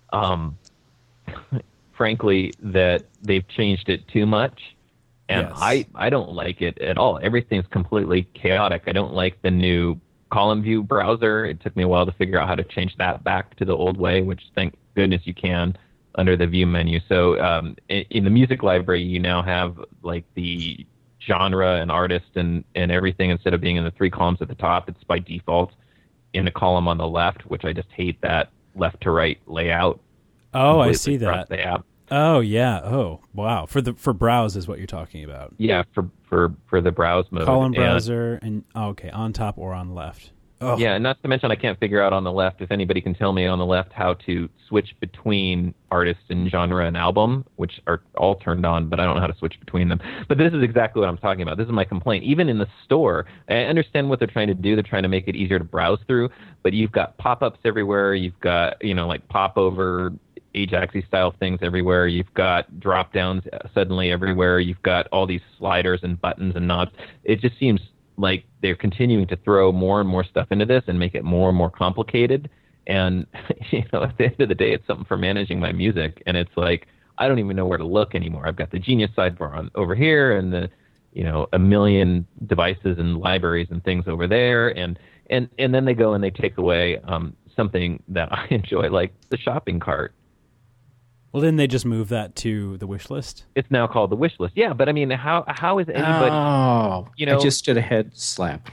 frankly, that they've changed it too much, and Yes. I don't like it at all. Everything's completely chaotic. I don't like the new column view browser. It took me a while to figure out how to change that back to the old way, which thank goodness you can under the view menu. So in the music library, you now have the genre and artist and everything. Instead of being in the three columns at the top, it's by default in the column on the left, which I just hate that left to right layout. Oh, I Completely see that. across the app. Oh yeah. Oh wow. For browse is what you're talking about. Yeah, for the browse mode. Column And- browser and okay, on top or on left. Oh. Yeah, and not to mention I can't figure out on the left, if anybody can tell me on the left how to switch between artist and genre and album, which are all turned on, but I don't know how to switch between them. But this is exactly what I'm talking about. This is my complaint. Even in the store, I understand what they're trying to do. They're trying to make it easier to browse through, but you've got pop-ups everywhere. You've got, pop over Ajax-y style things everywhere. You've got drop downs suddenly everywhere. You've got all these sliders and buttons and knobs. It just seems like they're continuing to throw more and more stuff into this and make it more and more complicated. And at the end of the day, it's something for managing my music. And it's like, I don't even know where to look anymore. I've got the Genius sidebar over here, and the a million devices and libraries and things over there, and then they go and they take away something that I enjoy, like the shopping cart. Well, didn't they just move that to the wish list? It's now called the wish list. Yeah, but I mean, how is anybody? Oh, I just did a head slap.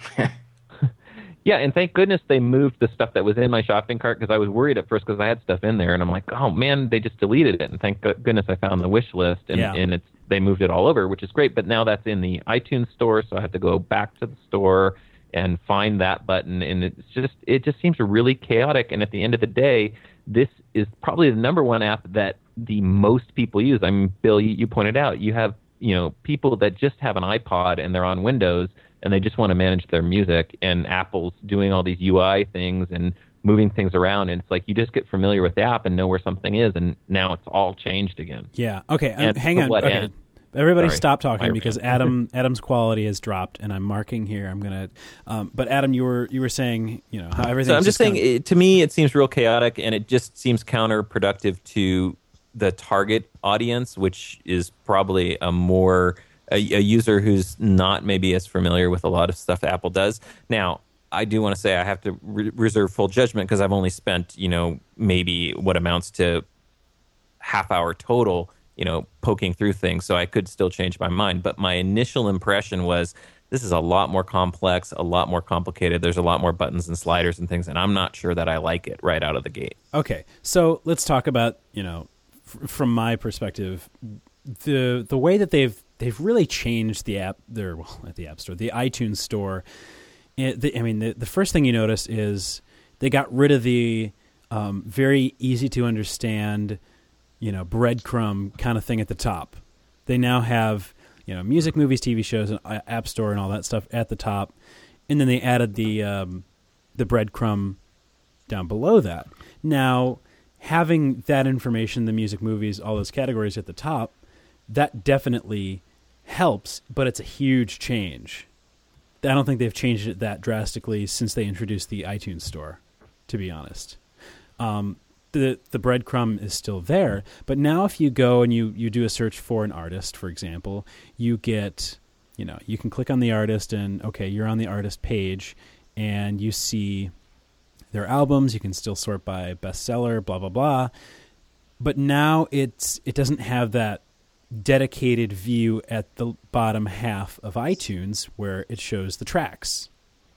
Yeah, and thank goodness they moved the stuff that was in my shopping cart, because I was worried at first because I had stuff in there, and I'm like, oh man, they just deleted it. And thank goodness I found the wish list, and they moved it all over, which is great. But now that's in the iTunes store, so I have to go back to the store and find that button, and it just seems really chaotic. And at the end of the day, this is probably the number one app that the most people use. I mean, Bill, you pointed out, you have people that just have an iPod and they're on Windows, and they just want to manage their music, and Apple's doing all these UI things and moving things around, and it's like you just get familiar with the app and know where something is, and now it's all changed again. Yeah. Okay. Hang on. Okay. Everybody stop talking, because Adam's quality has dropped, and I'm marking here. I'm gonna. But Adam, you were saying how everything. So I'm just saying, to me, it seems real chaotic, and it just seems counterproductive to the target audience, which is probably a user who's not maybe as familiar with a lot of stuff Apple does. Now, I do want to say I have to reserve full judgment, because I've only spent, maybe what amounts to half hour total, poking through things. So I could still change my mind. But my initial impression was, this is a lot more complex, a lot more complicated. There's a lot more buttons and sliders and things, and I'm not sure that I like it right out of the gate. Okay. So let's talk about, from my perspective, the way that they've really changed the app, at the App Store, the iTunes Store. The first thing you notice is they got rid of the very easy to understand, breadcrumb kind of thing at the top. They now have, music, movies, TV shows, and App Store and all that stuff at the top, and then they added the breadcrumb down below that. Now, having that information, the music, movies, all those categories at the top, that definitely helps, but it's a huge change. I don't think they've changed it that drastically since they introduced the iTunes Store, to be honest. The breadcrumb is still there, but now if you go and you do a search for an artist, for example, you get, you can click on the artist, and okay, you're on the artist page, and you see their albums. You can still sort by bestseller, blah, blah, blah. But now it doesn't have that dedicated view at the bottom half of iTunes where it shows the tracks.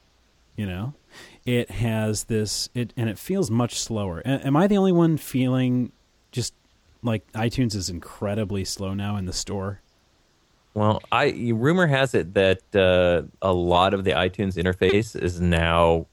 It has this, and it feels much slower. Am I the only one feeling just like iTunes is incredibly slow now in the store? Well, rumor has it that a lot of the iTunes interface is now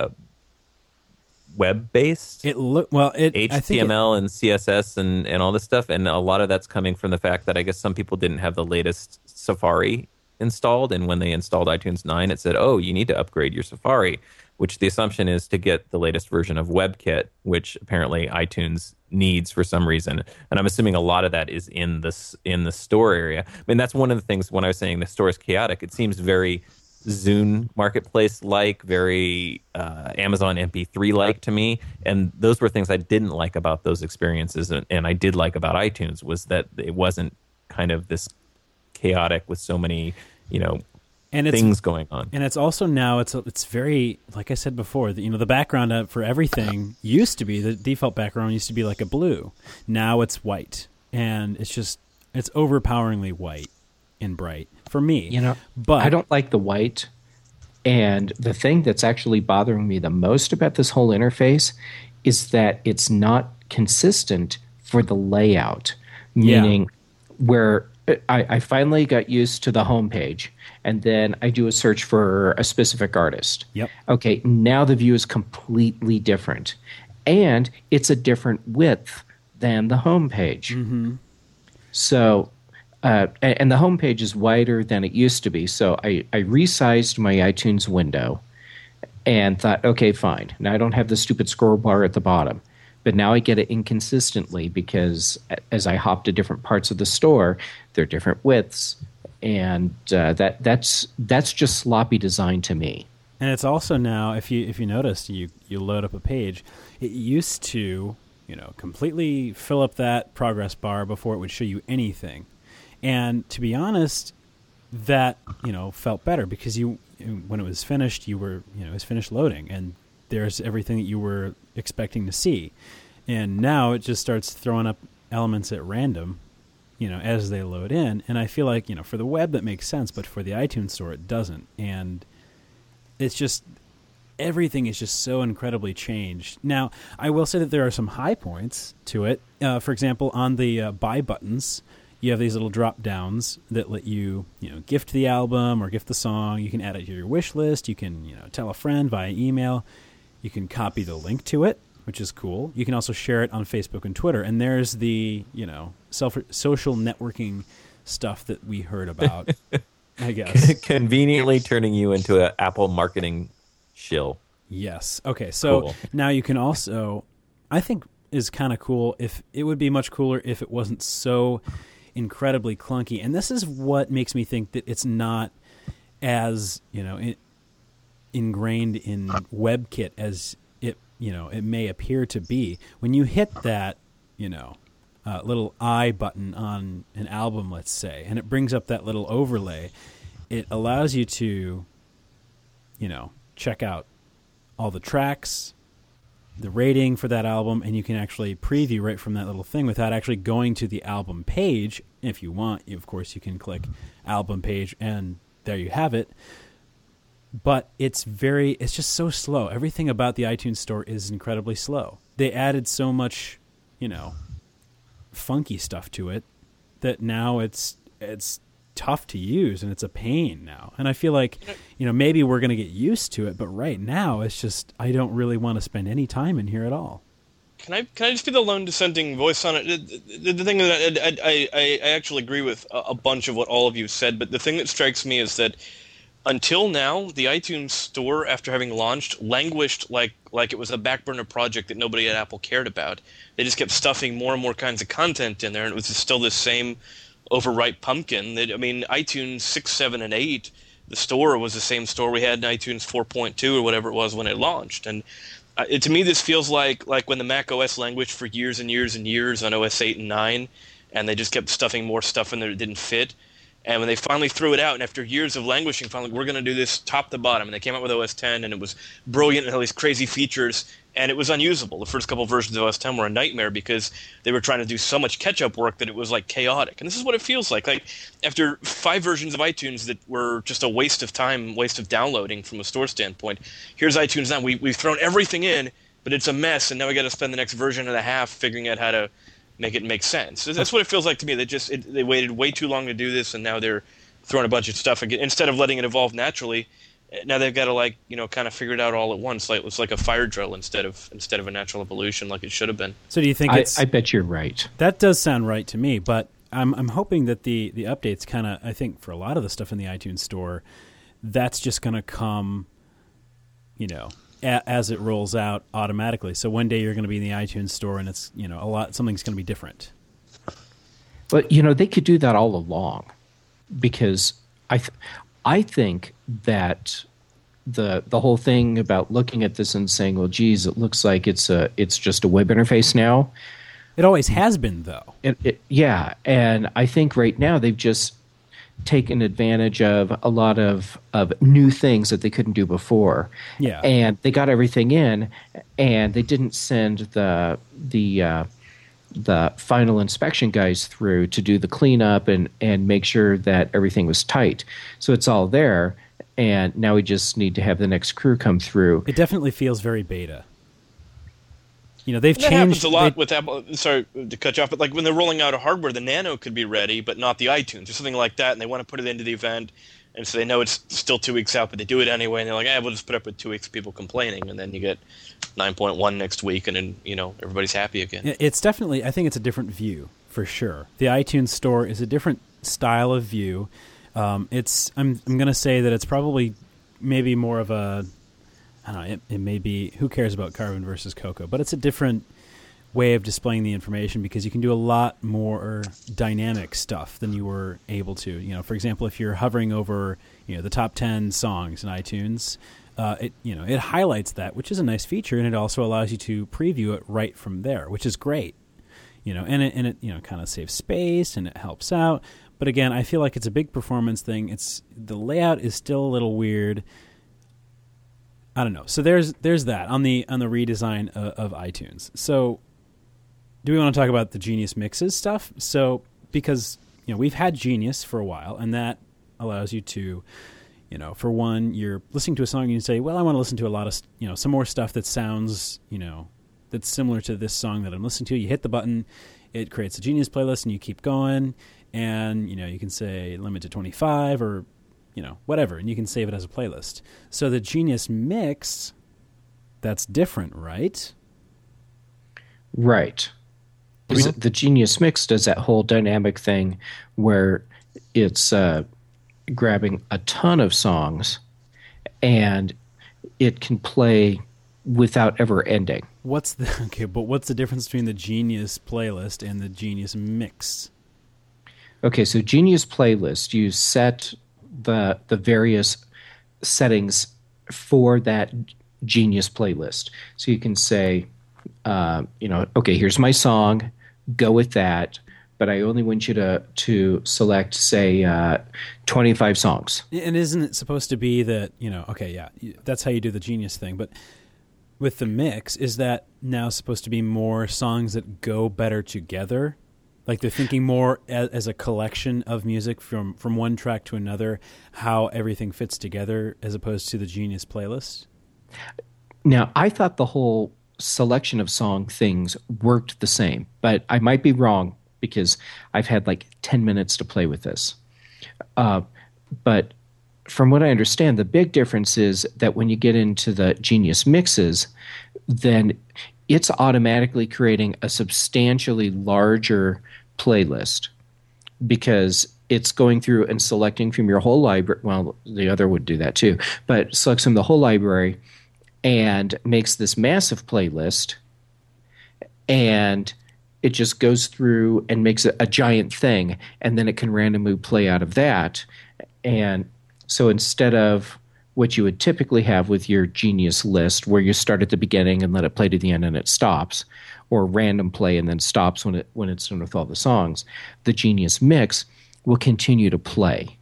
web-based. HTML and CSS and all this stuff, and a lot of that's coming from the fact that I guess some people didn't have the latest Safari installed, and when they installed iTunes 9, it said, oh, you need to upgrade your Safari, which the assumption is to get the latest version of WebKit, which apparently iTunes needs for some reason. And I'm assuming a lot of that is in the store area. I mean, that's one of the things when I was saying the store is chaotic. It seems very Zune Marketplace-like, very Amazon MP3-like to me. And those were things I didn't like about those experiences, and I did like about iTunes, was that it wasn't kind of this chaotic with so many, things going on. And it's also now, it's very, like I said before, the background for everything used to be, the default background used to be like a blue. Now it's white. And it's overpoweringly white and bright for me. But I don't like the white. And the thing that's actually bothering me the most about this whole interface is that it's not consistent for the layout. Meaning where I finally got used to the homepage, and then I do a search for a specific artist. Yep. Okay, now the view is completely different. And it's a different width than the homepage. Mm-hmm. So, and the homepage is wider than it used to be. So I resized my iTunes window and thought, okay, fine. Now I don't have the stupid scroll bar at the bottom. But now I get it inconsistently because as I hop to different parts of the store, they're different widths, and that's just sloppy design to me. And it's also now, if you notice, you load up a page, it used to, completely fill up that progress bar before it would show you anything. And to be honest, that, felt better because when it was finished, it was finished loading, and there's everything that you were expecting to see. And now it just starts throwing up elements at random, as they load in. And I feel like, for the web that makes sense, but for the iTunes store it doesn't. And it's just, everything is just so incredibly changed. Now, I will say that there are some high points to it. For example, on the buy buttons, you have these little drop downs that let you, gift the album or gift the song. You can add it to your wish list. You can, tell a friend via email. You can copy the link to it, which is cool. You can also share it on Facebook and Twitter. And there's the, social networking stuff that we heard about, I guess. Conveniently turning you into an Apple marketing shill. Yes. Okay, so cool. Now you can also, I think is kind of cool, if it would be much cooler if it wasn't so incredibly clunky. And this is what makes me think that it's not as, ingrained in WebKit as it may appear to be. When you hit that, little I button on an album, let's say, and it brings up that little overlay, it allows you to, check out all the tracks, the rating for that album, and you can actually preview right from that little thing without actually going to the album page. If you want, of course, you can click album page, and there you have it. But it's just so slow. Everything about the iTunes store is incredibly slow. They added so much, funky stuff to it that now it's tough to use, and it's a pain now. And I feel like, maybe we're going to get used to it, but right now it's just, I don't really want to spend any time in here at all. Can I just be the lone dissenting voice on it? The thing that I actually agree with a bunch of what all of you said, but the thing that strikes me is that until now, the iTunes store, after having launched, languished like it was a back burner project that nobody at Apple cared about. They just kept stuffing more and more kinds of content in there, and it was still the same overripe pumpkin. iTunes 6, 7, and 8, the store was the same store we had in iTunes 4.2 or whatever it was when it launched. And to me, this feels like when the Mac OS languished for years and years and years on OS 8 and 9, and they just kept stuffing more stuff in there that didn't fit. And when they finally threw it out, and after years of languishing, finally, we're going to do this top to bottom. And they came out with OS 10, and it was brilliant and all these crazy features, and it was unusable. The first couple of versions of OS 10 were a nightmare because they were trying to do so much catch-up work that it was, chaotic. And this is what it feels like. After 5 versions of iTunes that were just a waste of time, waste of downloading from a store standpoint, here's iTunes now. We've thrown everything in, but it's a mess, and now we got to spend the next version and a half figuring out how to make it make sense. That's what it feels like to me. They waited way too long to do this, and now they're throwing a bunch of stuff again instead of letting it evolve naturally. Now they've got to kind of figure it out all at once. It's like a fire drill instead of a natural evolution like it should have been. So do you think I bet you're right. That does sound right to me, but I'm hoping that the updates kind of, I think for a lot of the stuff in the iTunes store, that's just going to come, as it rolls out automatically. So one day you're going to be in the iTunes store and it's, something's going to be different. But, they could do that all along, because I think that the whole thing about looking at this and saying, well, geez, it looks like it's just a web interface now. It always has been, though. Yeah, and I think right now they've just taken advantage of a lot of new things that they couldn't do before. Yeah. And they got everything in, and they didn't send the final inspection guys through to do the cleanup and make sure that everything was tight. So it's all there, and now we just need to have the next crew come through. It definitely feels very beta. They've changed. That happens a lot with Apple. Sorry to cut you off, but when they're rolling out a hardware, the Nano could be ready, but not the iTunes or something like that, and they want to put it into the event, and so they know it's still 2 weeks out, but they do it anyway, and they're like, we'll just put up with 2 weeks of people complaining, and then you get 9.1 next week, and then everybody's happy again. It's definitely, I think it's a different view for sure. The iTunes store is a different style of view. I'm going to say that it's probably maybe more of a, I don't know, it may be, who cares about Carbon versus Cocoa, but it's a different way of displaying the information because you can do a lot more dynamic stuff than you were able to. You know, for example, if you're hovering over, you know, the top 10 songs in iTunes, it highlights that, which is a nice feature, and it also allows you to preview it right from there, which is great. You know, and it you know, kind of saves space and it helps out. But again, I feel like it's a big performance thing. The layout is still a little weird. I don't know. So there's that on the redesign of iTunes. So do we want to talk about the Genius Mixes stuff? So because, you know, we've had Genius for a while, and that allows you to, you know, for one, you're listening to a song and you say, well, I want to listen to a lot of, you know, some more stuff that sounds, you know, that's similar to this song that I'm listening to. You hit the button, it creates a Genius playlist, and you keep going. And, you know, you can say limit to 25 or, you know, whatever, and you can save it as a playlist. So the Genius Mix, that's different, right? Right. The Genius Mix does that whole dynamic thing where it's grabbing a ton of songs and it can play without ever ending. What's the difference between the Genius playlist and the Genius Mix? Okay, so Genius playlist, you set the various settings for that Genius playlist. So you can say, you know, okay, here's my song, go with that, but I only want you to select, say, 25 songs. And isn't it supposed to be that, you know, okay, yeah, that's how you do the Genius thing, but with the Mix, is that now supposed to be more songs that go better together? Like they're thinking more as a collection of music from one track to another, how everything fits together as opposed to the Genius playlist? Now, I thought the whole selection of song things worked the same, but I might be wrong because I've had like 10 minutes to play with this. But from what I understand, the big difference is that when you get into the Genius Mixes, then it's automatically creating a substantially larger playlist because it's going through and selecting from your whole library. Well, the other would do that too, but selects from the whole library and makes this massive playlist, and it just goes through and makes a giant thing, and then it can randomly play out of that. And so instead of what you would typically have with your Genius list, where you start at the beginning and let it play to the end and it stops, or random play and then stops when it's done with all the songs, the Genius Mix will continue to play.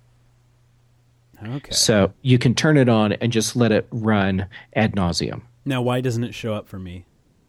Okay. So you can turn it on and just let it run ad nauseum. Now, why doesn't it show up for me?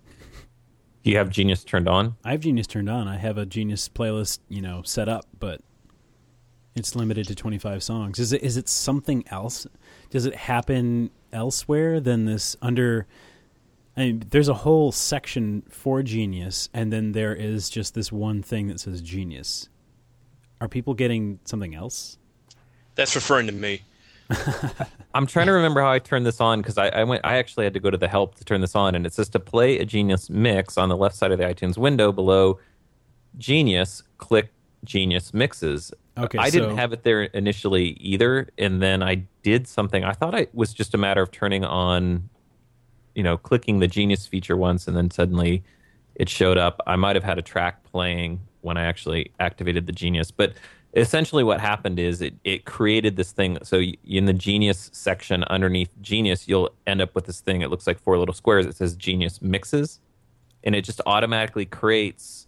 Do you have Genius turned on? I have Genius turned on. I have a Genius playlist, you know, set up, but it's limited to 25 songs. Is it something else? Does it happen elsewhere than this under... I mean, there's a whole section for Genius, and then there is just this one thing that says Genius. Are people getting something else? That's referring to me. I'm trying to remember how I turned this on because I actually had to go to the help to turn this on, and it says to play a Genius Mix on the left side of the iTunes window below Genius, click Genius Mixes. Okay, I didn't have it there initially either, and then I did something. I thought it was just a matter of turning on, you know, clicking the Genius feature once, and then suddenly it showed up. I might have had a track playing when I actually activated the Genius, but essentially what happened is it created this thing. So in the Genius section underneath Genius, you'll end up with this thing. It looks like 4 little squares. It says Genius Mixes, and it just automatically creates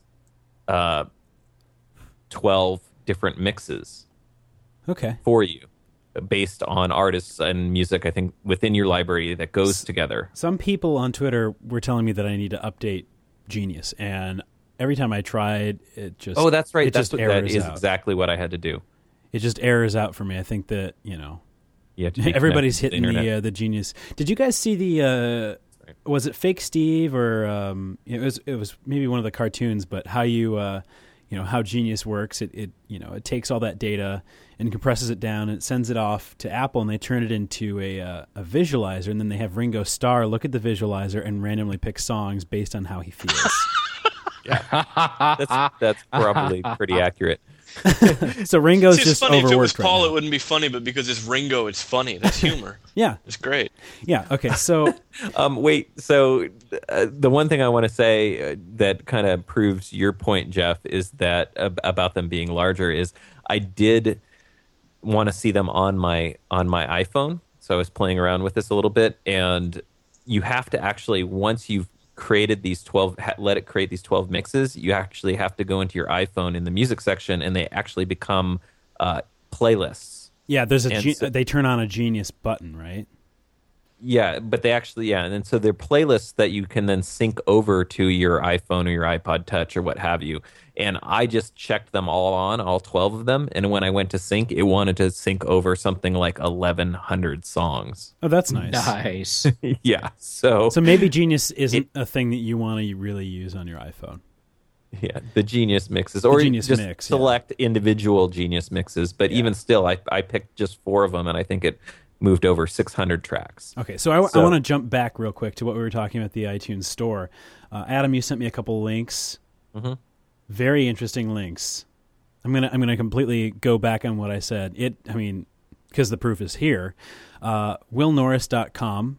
12 different mixes for you based on artists and music, I think, within your library that goes together. Some people on Twitter were telling me that I need to update Genius, and every time I tried, it just... Oh, that's right. That is exactly what I had to do. It just errors out for me. I think that, you know, everybody's hitting the Genius. Did you guys see the... was it Fake Steve or... it was maybe one of the cartoons, but how you know, how Genius works. It takes all that data and compresses it down and it sends it off to Apple, and they turn it into a visualizer, and then they have Ringo Starr look at the visualizer and randomly pick songs based on how he feels. Yeah, that's probably pretty accurate. So Ringo's It's just funny. If it was overworked right Paul, now. it wouldn't be funny, but because it's Ringo, it's funny. That's humor. Yeah, It's great. yeah. Okay, so Wait, so the one thing I want to say that kind of proves your point, Jeff, is that about them being larger is I did want to see them on my iPhone. So I was playing around with this a little bit, and you have to actually, once you've created these 12, let it create these 12 mixes, you actually have to go into your iPhone in the music section, and they actually become playlists. yeah, there's And they turn on a Genius button, right? Yeah, but they actually, yeah. And then so they're playlists that you can then sync over to your iPhone or your iPod Touch or what have you. And I just checked them all on, all 12 of them. And when I went to sync, it wanted to sync over something like 1,100 songs. Oh, that's nice. Nice. Yeah. So Maybe Genius isn't a thing that you want to really use on your iPhone. yeah, the Genius mixes, or Genius just mix, yeah. select individual Genius mixes. But even still, I picked just 4 of them, and I think it moved over 600 tracks. Okay, so I want to jump back real quick to what we were talking about, the iTunes Store. Adam, you sent me a couple links. Mhm. Very interesting links. I'm gonna completely go back on what I said. Because the proof is here. WillNorris.com.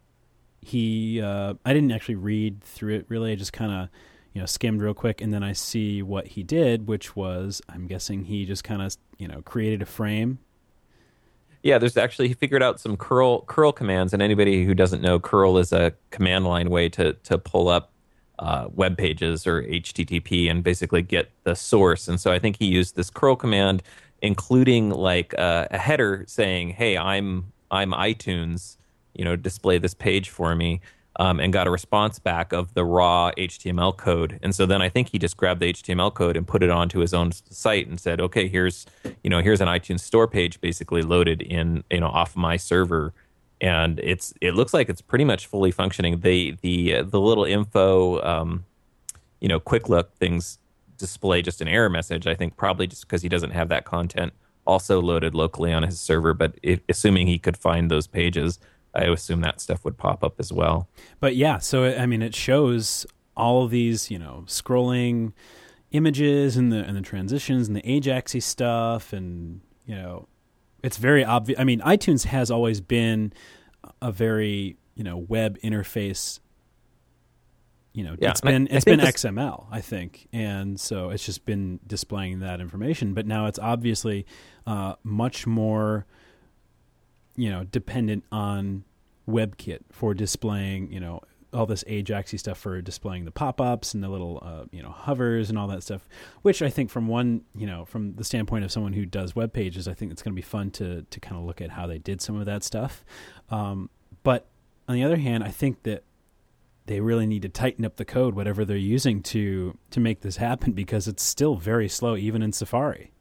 I didn't actually read through it really. I just kind of skimmed real quick, and then I see what he did, which was, I'm guessing he just kind of created a frame. Yeah, there's actually, he figured out some curl commands, and anybody who doesn't know, curl is a command line way to pull up web pages or HTTP and basically get the source. And so I think he used this curl command, including like a header saying, "Hey, I'm iTunes, display this page for me," and got a response back of the raw HTML code. And so then I think he just grabbed the HTML code and put it onto his own site and said, "Okay, here's an iTunes Store page basically loaded in, off my server." And it looks like it's pretty much fully functioning. The little info, quick look things display just an error message. I think probably just because he doesn't have that content also loaded locally on his server. But assuming he could find those pages, I assume that stuff would pop up as well. But yeah, so it shows all of these, scrolling images and the transitions and the Ajaxy stuff, and it's very obvious. iTunes has always been a very web interface. It's been XML, I think, and so it's just been displaying that information. But now it's obviously much more dependent on WebKit for displaying all this Ajaxy stuff, for displaying the pop-ups and the little hovers and all that stuff, which I think from the standpoint of someone who does web pages, I think it's going to be fun to kind of look at how they did some of that stuff. But on the other hand, I think that they really need to tighten up the code, whatever they're using to make this happen, because it's still very slow even in Safari.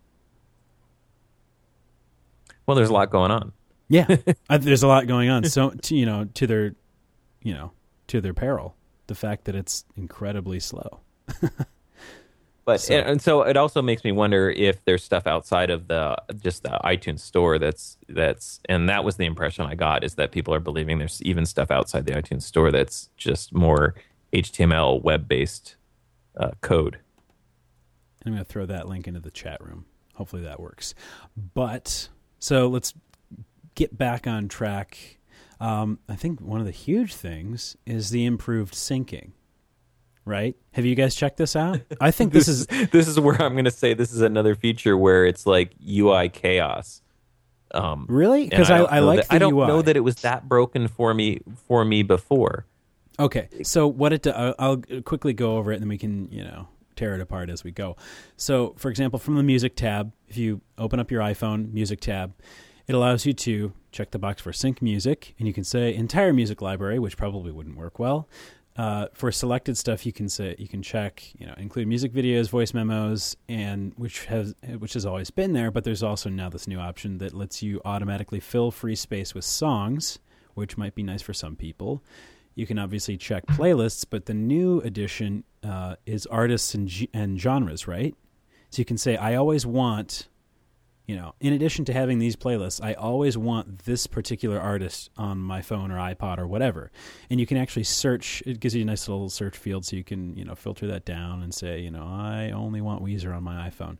Well, there's a lot going on. Yeah, there's a lot going on. So to their peril, the fact that it's incredibly slow. But and so it also makes me wonder if there's stuff outside of the iTunes Store that's and that was the impression I got, is that people are believing there's even stuff outside the iTunes Store that's just more HTML web-based code. I'm going to throw that link into the chat room. Hopefully that works. But so let's get back on track. I think one of the huge things is the improved syncing. Right? Have you guys checked this out? I think this is where I'm going to say this is another feature where it's like UI chaos. Really? Because I like the UI. I don't know that it was that broken for me before. Okay, so what I'll quickly go over it, and then we can tear it apart as we go. So, for example, from the Music tab, if you open up your iPhone Music tab, it allows you to check the box for sync music, and you can say entire music library, which probably wouldn't work well. For selected stuff, you can check, include music videos, voice memos, and which has always been there, but there's also now this new option that lets you automatically fill free space with songs, which might be nice for some people. You can obviously check playlists, but the new addition is artists and genres, right? So you can say, I always want, in addition to having these playlists, I always want this particular artist on my phone or iPod or whatever. And you can actually search. It gives you a nice little search field, so you can, filter that down and say, I only want Weezer on my iPhone.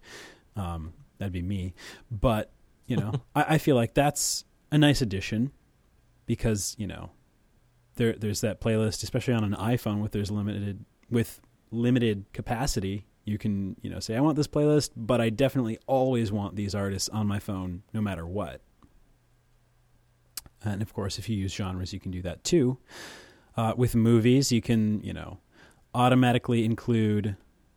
That'd be me. But, I feel like that's a nice addition because, there's that playlist, especially on an iPhone with limited capacity. You can, say, I want this playlist, but I definitely always want these artists on my phone no matter what. And of course, if you use genres, you can do that too. With movies, you can, automatically include,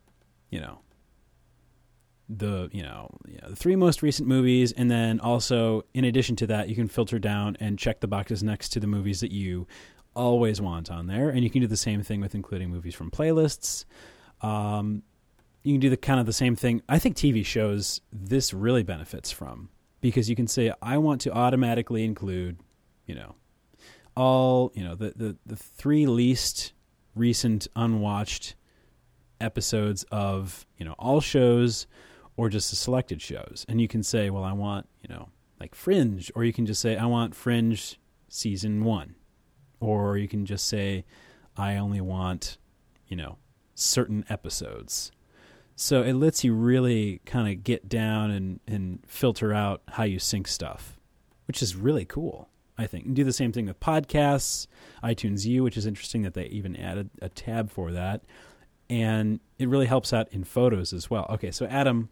the 3 most recent movies, and then also in addition to that, you can filter down and check the boxes next to the movies that you always want on there. And you can do the same thing with including movies from playlists. You can do the same thing. I think TV shows this really benefits from, because you can say, I want to automatically include, all, the 3 least recent unwatched episodes of, all shows or just the selected shows. And you can say, well, I want, like Fringe, or you can just say, I want Fringe season 1, or you can just say, I only want, certain episodes. So it lets you really kind of get down and filter out how you sync stuff, which is really cool, I think. And do the same thing with podcasts, iTunes U, which is interesting that they even added a tab for that. And it really helps out in photos as well. Okay, so Adam.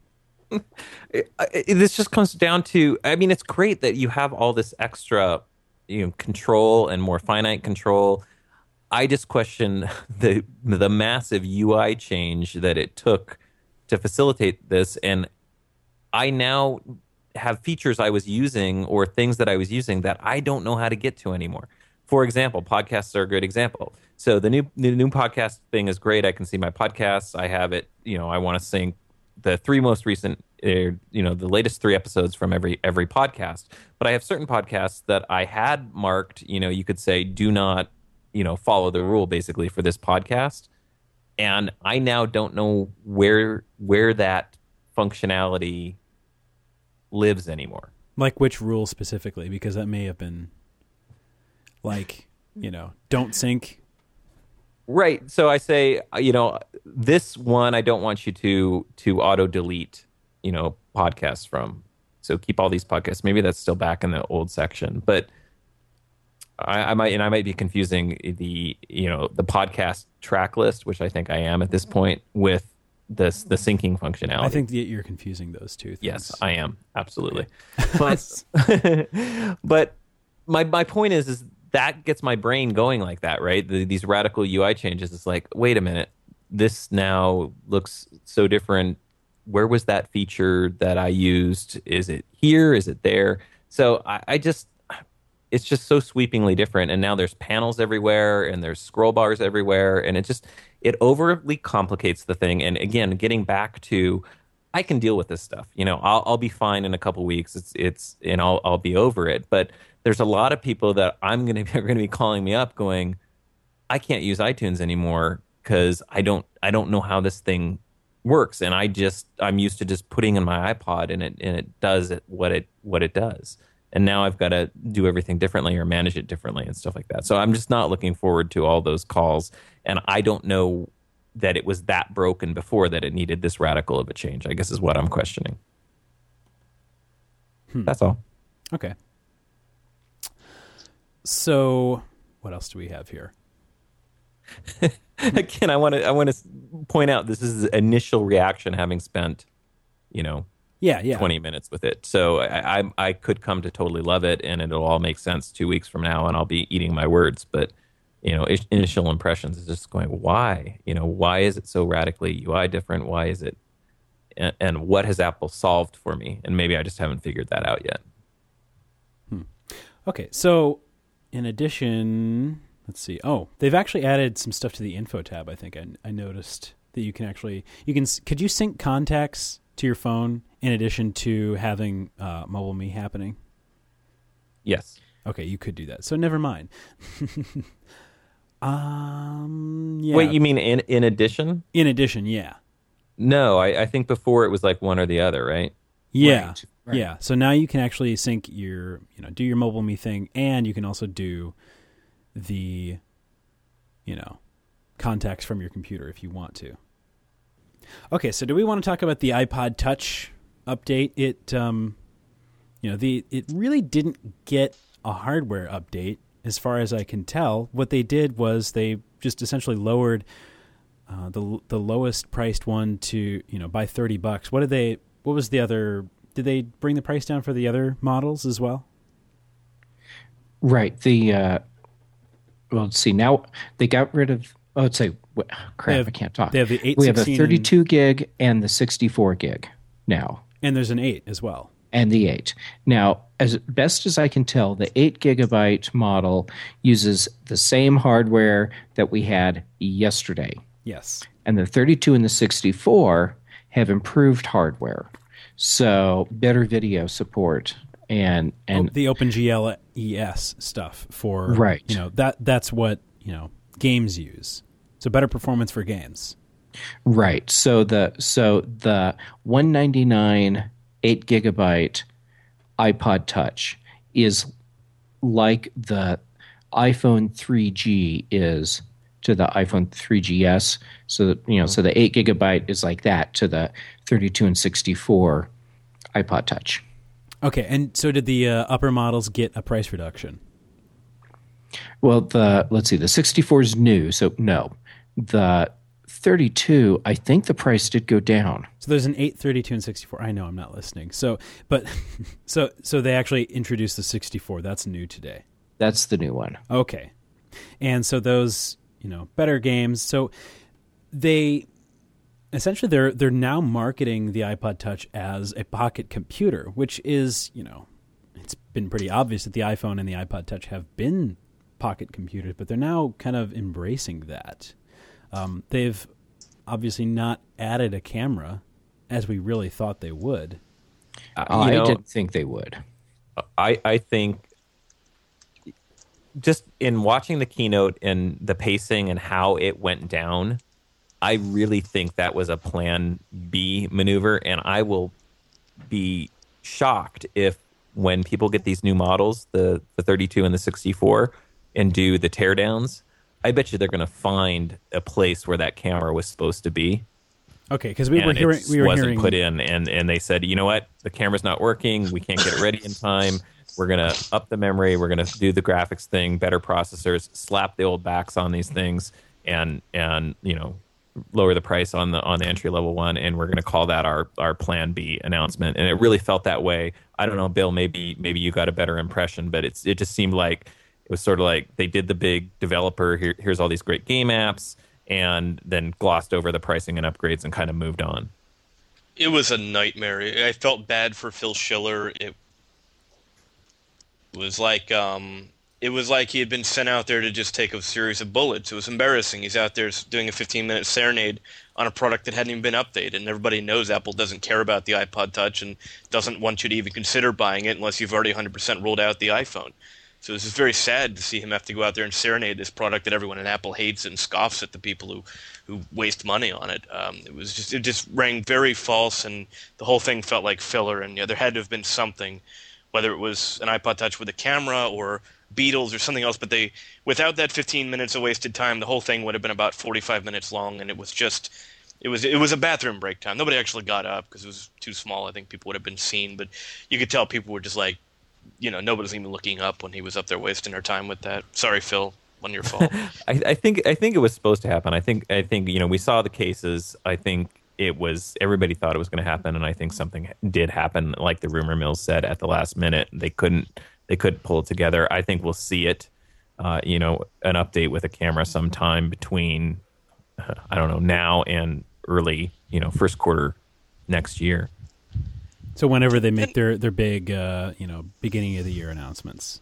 This just comes down to, it's great that you have all this extra, control and more finite control. I just question the massive UI change that it took to facilitate this. And I now have features I was using or things that I was using that I don't know how to get to anymore. For example, podcasts are a great example. So the new podcast thing is great. I can see my podcasts. I have it, I want to sync the 3 most recent, the latest 3 episodes from every podcast. But I have certain podcasts that I had marked, you could say, do not, follow the rule basically for this podcast. And I now don't know where that functionality lives anymore. Like which rule specifically? Because that may have been like, don't sync. Right. So I say, this one I don't want you to auto delete, podcasts from. So keep all these podcasts. Maybe that's still back in the old section, but I might be confusing the podcast track list, which I think I am at this point, with the syncing functionality. I think that you're confusing those two things. Yes, I am, absolutely. Okay. But my point is that gets my brain going like that, right? These radical UI changes. It's like, wait a minute, this now looks so different. Where was that feature that I used? Is it here? Is it there? So it's just so sweepingly different. And now there's panels everywhere and there's scroll bars everywhere. And it overly complicates the thing. And again, getting back to, I can deal with this stuff. I'll be fine in a couple weeks. And I'll be over it. But there's a lot of people that are going to be calling me up going, I can't use iTunes anymore because I don't know how this thing works. And I'm used to just putting in my iPod and it does what it does. And now I've got to do everything differently or manage it differently and stuff like that. So I'm just not looking forward to all those calls. And I don't know that it was that broken before that it needed this radical of a change, I guess is what I'm questioning. That's all. Okay. So what else do we have here? Again, I want to point out this is initial reaction having spent, 20 minutes with it. So I could come to totally love it and it'll all make sense 2 weeks from now and I'll be eating my words. But, initial impressions is just going, why? Why is it so radically UI different? Why is it? And what has Apple solved for me? And maybe I just haven't figured that out yet. Okay. So in addition, let's see. Oh, they've actually added some stuff to the info tab. I think I noticed that could you sync contacts to your phone in addition to having Mobile Me happening? Yes. Okay, you could do that. So never mind. Yeah. Wait, you mean in addition? In addition, yeah. No, I think before it was like one or the other, right? Yeah. Right. Yeah. So now you can actually sync your, do your Mobile Me thing, and you can also do the, contacts from your computer if you want to. Okay, so do we want to talk about the iPod Touch update? It it really didn't get a hardware update, as far as I can tell. What they did was they just essentially lowered the lowest priced one to by $30. What was the other? Did they bring the price down for the other models as well? Right. Let's see. Now they got rid of. Oh, let's say crap. I can't talk. They have the 816. We have a 32 gig and the 64 gig now. And there's an 8 as well. And the 8. Now, as best as I can tell, the 8 gigabyte model uses the same hardware that we had yesterday. Yes. And the 32 and the 64 have improved hardware. So better video support and the OpenGL stuff for right. That's what games use. So better performance for games. Right. So the $199 8 gigabyte iPod Touch is like the iPhone 3G is to the iPhone 3GS. So so the 8 gigabyte is like that to the 32 and 64 iPod Touch. Okay, and so did the upper models get a price reduction? Well, let's see, the 64 is new, so no. The 32, I think the price did go down. So there's an 8, 32, and 64. I know I'm not listening. So they actually introduced the 64. That's new today. That's the new one. Okay, and so those better games. So they essentially they're now marketing the iPod Touch as a pocket computer, which is it's been pretty obvious that the iPhone and the iPod Touch have been pocket computers, but they're now kind of embracing that. They've obviously not added a camera as we really thought they would. I didn't think they would. I think just in watching the keynote and the pacing and how it went down, I really think that was a plan B maneuver, and I will be shocked if when people get these new models, the 32 and the 64, and do the teardowns, I bet you they're going to find a place where that camera was supposed to be. Okay, because we were hearing put in, and they said, you know what, the camera's not working, we can't get it ready in time. We're going to up the memory, we're going to do the graphics thing, better processors, slap the old backs on these things, and lower the price on the entry level one, and we're going to call that our plan B announcement. And it really felt that way. I don't know, Bill, maybe you got a better impression, but it just seemed like it was sort of like they did the big developer, here's all these great game apps, and then glossed over the pricing and upgrades and kind of moved on. It was a nightmare. I felt bad for Phil Schiller. It was like he had been sent out there to just take a series of bullets. It was embarrassing. He's out there doing a 15-minute serenade on a product that hadn't even been updated, and everybody knows Apple doesn't care about the iPod Touch and doesn't want you to even consider buying it unless you've already 100% rolled out the iPhone. So this is very sad to see him have to go out there and serenade this product that everyone at Apple hates and scoffs at the people who waste money on it. It just rang very false, and the whole thing felt like filler. And there had to have been something, whether it was an iPod Touch with a camera or Beatles or something else. But without that 15 minutes of wasted time, the whole thing would have been about 45 minutes long, and it was a bathroom break time. Nobody actually got up because it was too small. I think people would have been seen, but you could tell people were just like, nobody's even looking up when he was up there wasting their time with that. Sorry, Phil, wasn't your fault. I think it was supposed to happen. I think we saw the cases. I think everybody thought it was going to happen, and I think something did happen, like the rumor mill said at the last minute. They couldn't pull it together. I think we'll see it, an update with a camera sometime between, I don't know, now and early, first quarter next year. So whenever they make their big, beginning of the year announcements.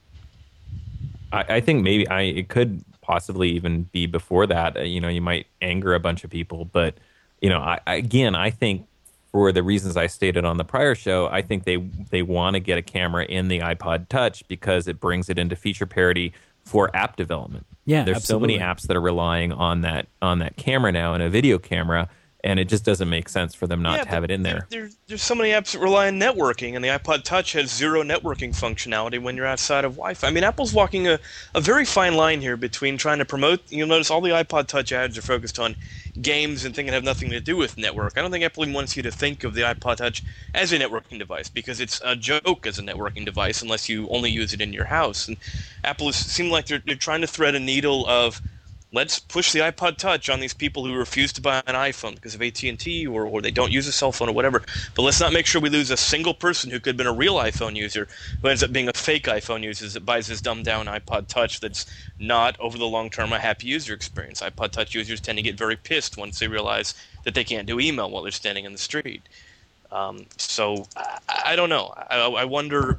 I think maybe it could possibly even be before that. You might anger a bunch of people, but I think for the reasons I stated on the prior show, I think they want to get a camera in the iPod Touch because it brings it into feature parity for app development. Yeah, there's absolutely. So many apps that are relying on that camera now, and a video camera. and it just doesn't make sense for them not to have it in there. There's so many apps that rely on networking, and the iPod Touch has zero networking functionality when you're outside of Wi-Fi. I mean, Apple's walking a very fine line here between trying to promote. You'll notice all the iPod Touch ads are focused on games and things that have nothing to do with network. I don't think Apple even wants you to think of the iPod Touch as a networking device, because it's a joke as a networking device unless you only use it in your house. And Apple seems like they're trying to thread a needle of, let's push the iPod Touch on these people who refuse to buy an iPhone because of AT&T or they don't use a cell phone or whatever. But let's not make sure we lose a single person who could have been a real iPhone user who ends up being a fake iPhone user that buys this dumbed-down iPod Touch that's not, over the long term, a happy user experience. iPod Touch users tend to get very pissed once they realize that they can't do email while they're standing in the street. So I don't know. I wonder...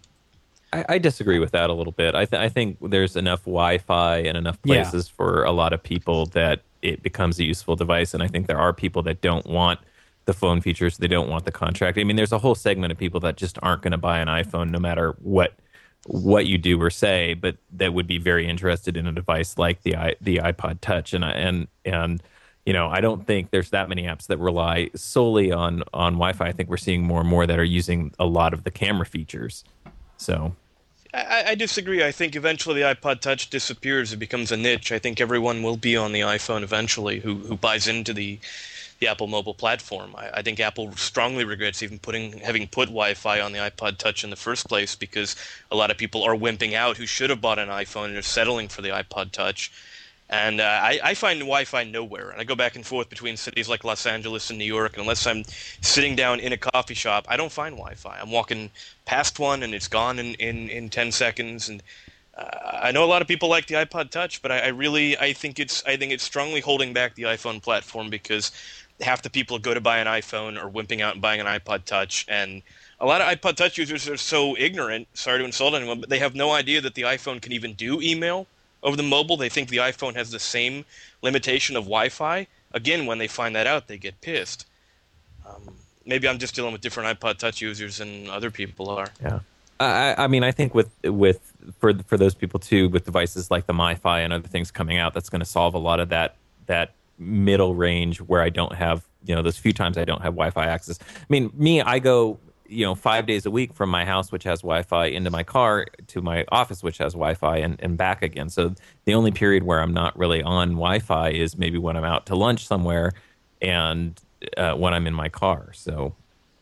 I disagree with that a little bit. I think there's enough Wi-Fi and enough places for a lot of people that it becomes a useful device. And I think there are people that don't want the phone features. They don't want the contract. I mean, there's a whole segment of people that just aren't going to buy an iPhone no matter what you do or say, but that would be very interested in a device like the iPod Touch. And you know, I don't think there's that many apps that rely solely on Wi-Fi. I think we're seeing more and more that are using a lot of the camera features. So I disagree. I think eventually the iPod Touch disappears. It becomes a niche. I think everyone will be on the iPhone eventually who buys into the Apple mobile platform. I think Apple strongly regrets even having put Wi-Fi on the iPod Touch in the first place, because a lot of people are wimping out who should have bought an iPhone and are settling for the iPod Touch. And I find Wi-Fi nowhere. And I go back and forth between cities like Los Angeles and New York, and unless I'm sitting down in a coffee shop, I don't find Wi-Fi. I'm walking past one, and it's gone in 10 seconds. And I know a lot of people like the iPod Touch, but I think it's strongly holding back the iPhone platform, because half the people who go to buy an iPhone are wimping out and buying an iPod Touch. And a lot of iPod Touch users are so ignorant, sorry to insult anyone, but they have no idea that the iPhone can even do email over the mobile. They think the iPhone has the same limitation of Wi-Fi. Again, when they find that out, they get pissed. Maybe I'm just dealing with different iPod Touch users than other people are. Yeah, I mean, I think for those people too, with devices like the MiFi and other things coming out, that's going to solve a lot of that middle range where I don't have, you know, those few times I don't have Wi-Fi access. I mean, I go, you know, 5 days a week from my house, which has Wi-Fi, into my car to my office, which has Wi-Fi, and back again. So the only period where I'm not really on Wi-Fi is maybe when I'm out to lunch somewhere and when I'm in my car. So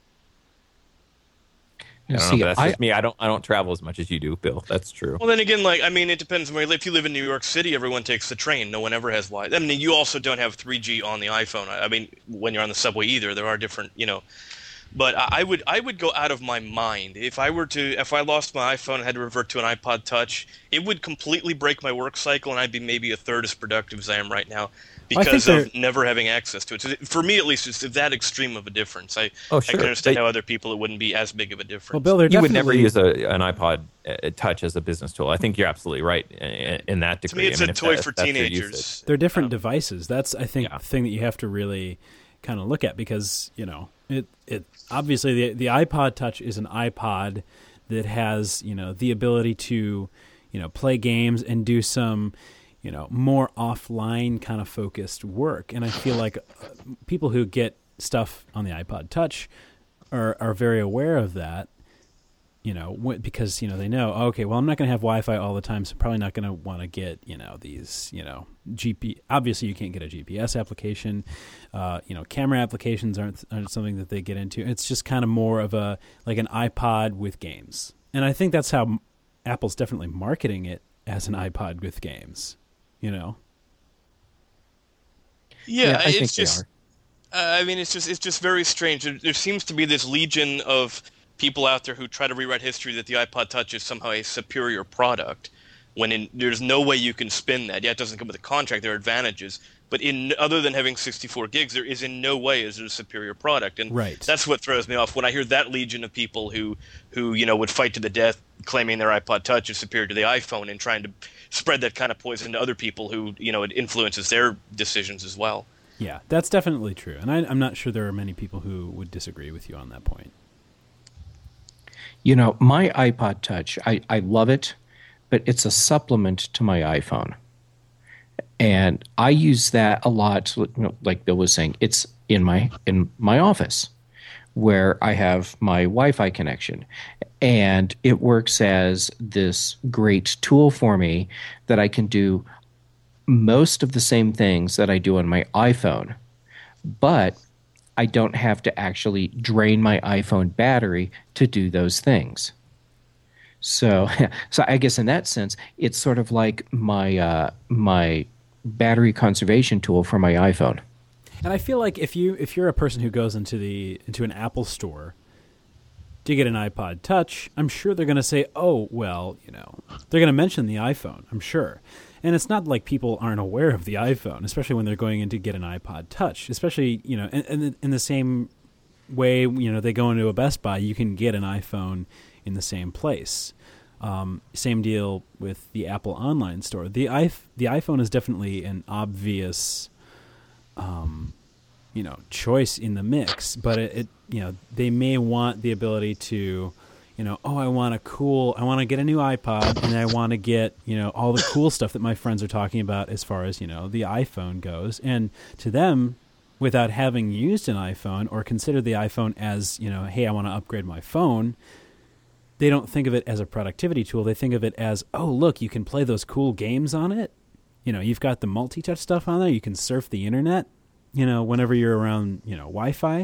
I don't know, but that's just me. I don't travel as much as you do, Bill. That's true. Well, then again, it depends where you live. If you live in New York City, everyone takes the train. No one ever has Wi-Fi. I mean, you also don't have 3G on the iPhone. I mean, when you're on the subway either, there are different, you know. But I would go out of my mind if I lost my iPhone and had to revert to an iPod Touch. It would completely break my work cycle, and I'd be maybe a third as productive as I am right now because of never having access to it. So for me, at least, it's that extreme of a difference. I can understand how other people it wouldn't be as big of a difference. Well, Bill, you would never use an iPod Touch as a business tool. I think you're absolutely right in that degree. To me, it's a toy for teenagers. They're different devices. That's, I think, the thing that you have to really kind of look at, because, you know, it obviously the iPod Touch is an iPod that has, you know, the ability to, you know, play games and do some, you know, more offline kind of focused work. And I feel like people who get stuff on the iPod Touch are very aware of that, you know, because, you know, they know, okay, well, I'm not going to have Wi-Fi all the time, so probably not going to want to get, you know, these, you know, obviously you can't get a GPS application, you know, camera applications aren't something that they get into. It's just kind of more of an iPod with games. And I think that's how Apple's definitely marketing it, as an iPod with games, you know? Yeah, it's just, I mean, it's just very strange. There seems to be this legion of people out there who try to rewrite history that the iPod Touch is somehow a superior product, when there's no way you can spin that. Yeah, it doesn't come with a contract. There are advantages. But other than having 64 gigs, there is in no way is it a superior product. And that's what throws me off when I hear that legion of people who you know, would fight to the death claiming their iPod Touch is superior to the iPhone and trying to spread that kind of poison to other people who, you know, it influences their decisions as well. Yeah, that's definitely true. And I'm not sure there are many people who would disagree with you on that point. You know, my iPod Touch, I love it, but it's a supplement to my iPhone. And I use that a lot, you know, like Bill was saying. It's in my office where I have my Wi-Fi connection. And it works as this great tool for me that I can do most of the same things that I do on my iPhone, but I don't have to actually drain my iPhone battery to do those things. So I guess in that sense, it's sort of like my my battery conservation tool for my iPhone. And I feel like if you're a person who goes into an Apple store to get an iPod Touch, I'm sure they're going to say, "Oh, well, they're going to mention the iPhone." I'm sure. And it's not like people aren't aware of the iPhone, especially when they're going in to get an iPod Touch. Especially, in the same way, they go into a Best Buy, you can get an iPhone in the same place. Same deal with the Apple online store. The iPhone is definitely an obvious, choice in the mix, but it they may want the ability to, I want to get a new iPod, and I want to get, all the cool stuff that my friends are talking about as far as, the iPhone goes. And to them, without having used an iPhone or considered the iPhone as, hey, I want to upgrade my phone, they don't think of it as a productivity tool. They think of it as, oh, look, you can play those cool games on it. You've got the multi-touch stuff on there. You can surf the internet, whenever you're around, Wi-Fi.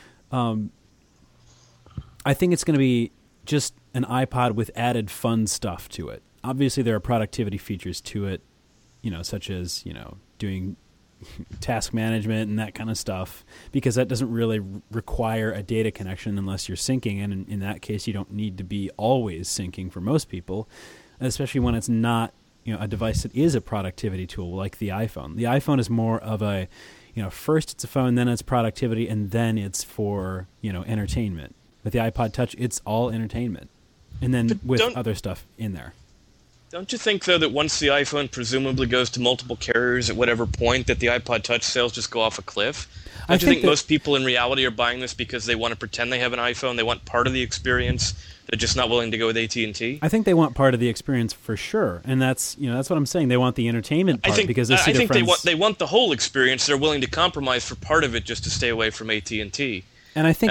I think it's going to be just an iPod with added fun stuff to it. Obviously, there are productivity features to it, such as, doing task management and that kind of stuff, because that doesn't really require a data connection unless you're syncing. And in that case, you don't need to be always syncing for most people, especially when it's not, a device that is a productivity tool like the iPhone. The iPhone is more of a, first it's a phone, then it's productivity, and then it's for, entertainment. With the iPod Touch, it's all entertainment, and then with other stuff in there. Don't you think, though, that once the iPhone presumably goes to multiple carriers at whatever point, that the iPod Touch sales just go off a cliff? Don't you think most people in reality are buying this because they want to pretend they have an iPhone, they want part of the experience, they're just not willing to go with AT&T? I think they want part of the experience for sure, and that's what I'm saying. They want the entertainment part because they see their friends. They want the whole experience. They're willing to compromise for part of it just to stay away from AT&T. And I think,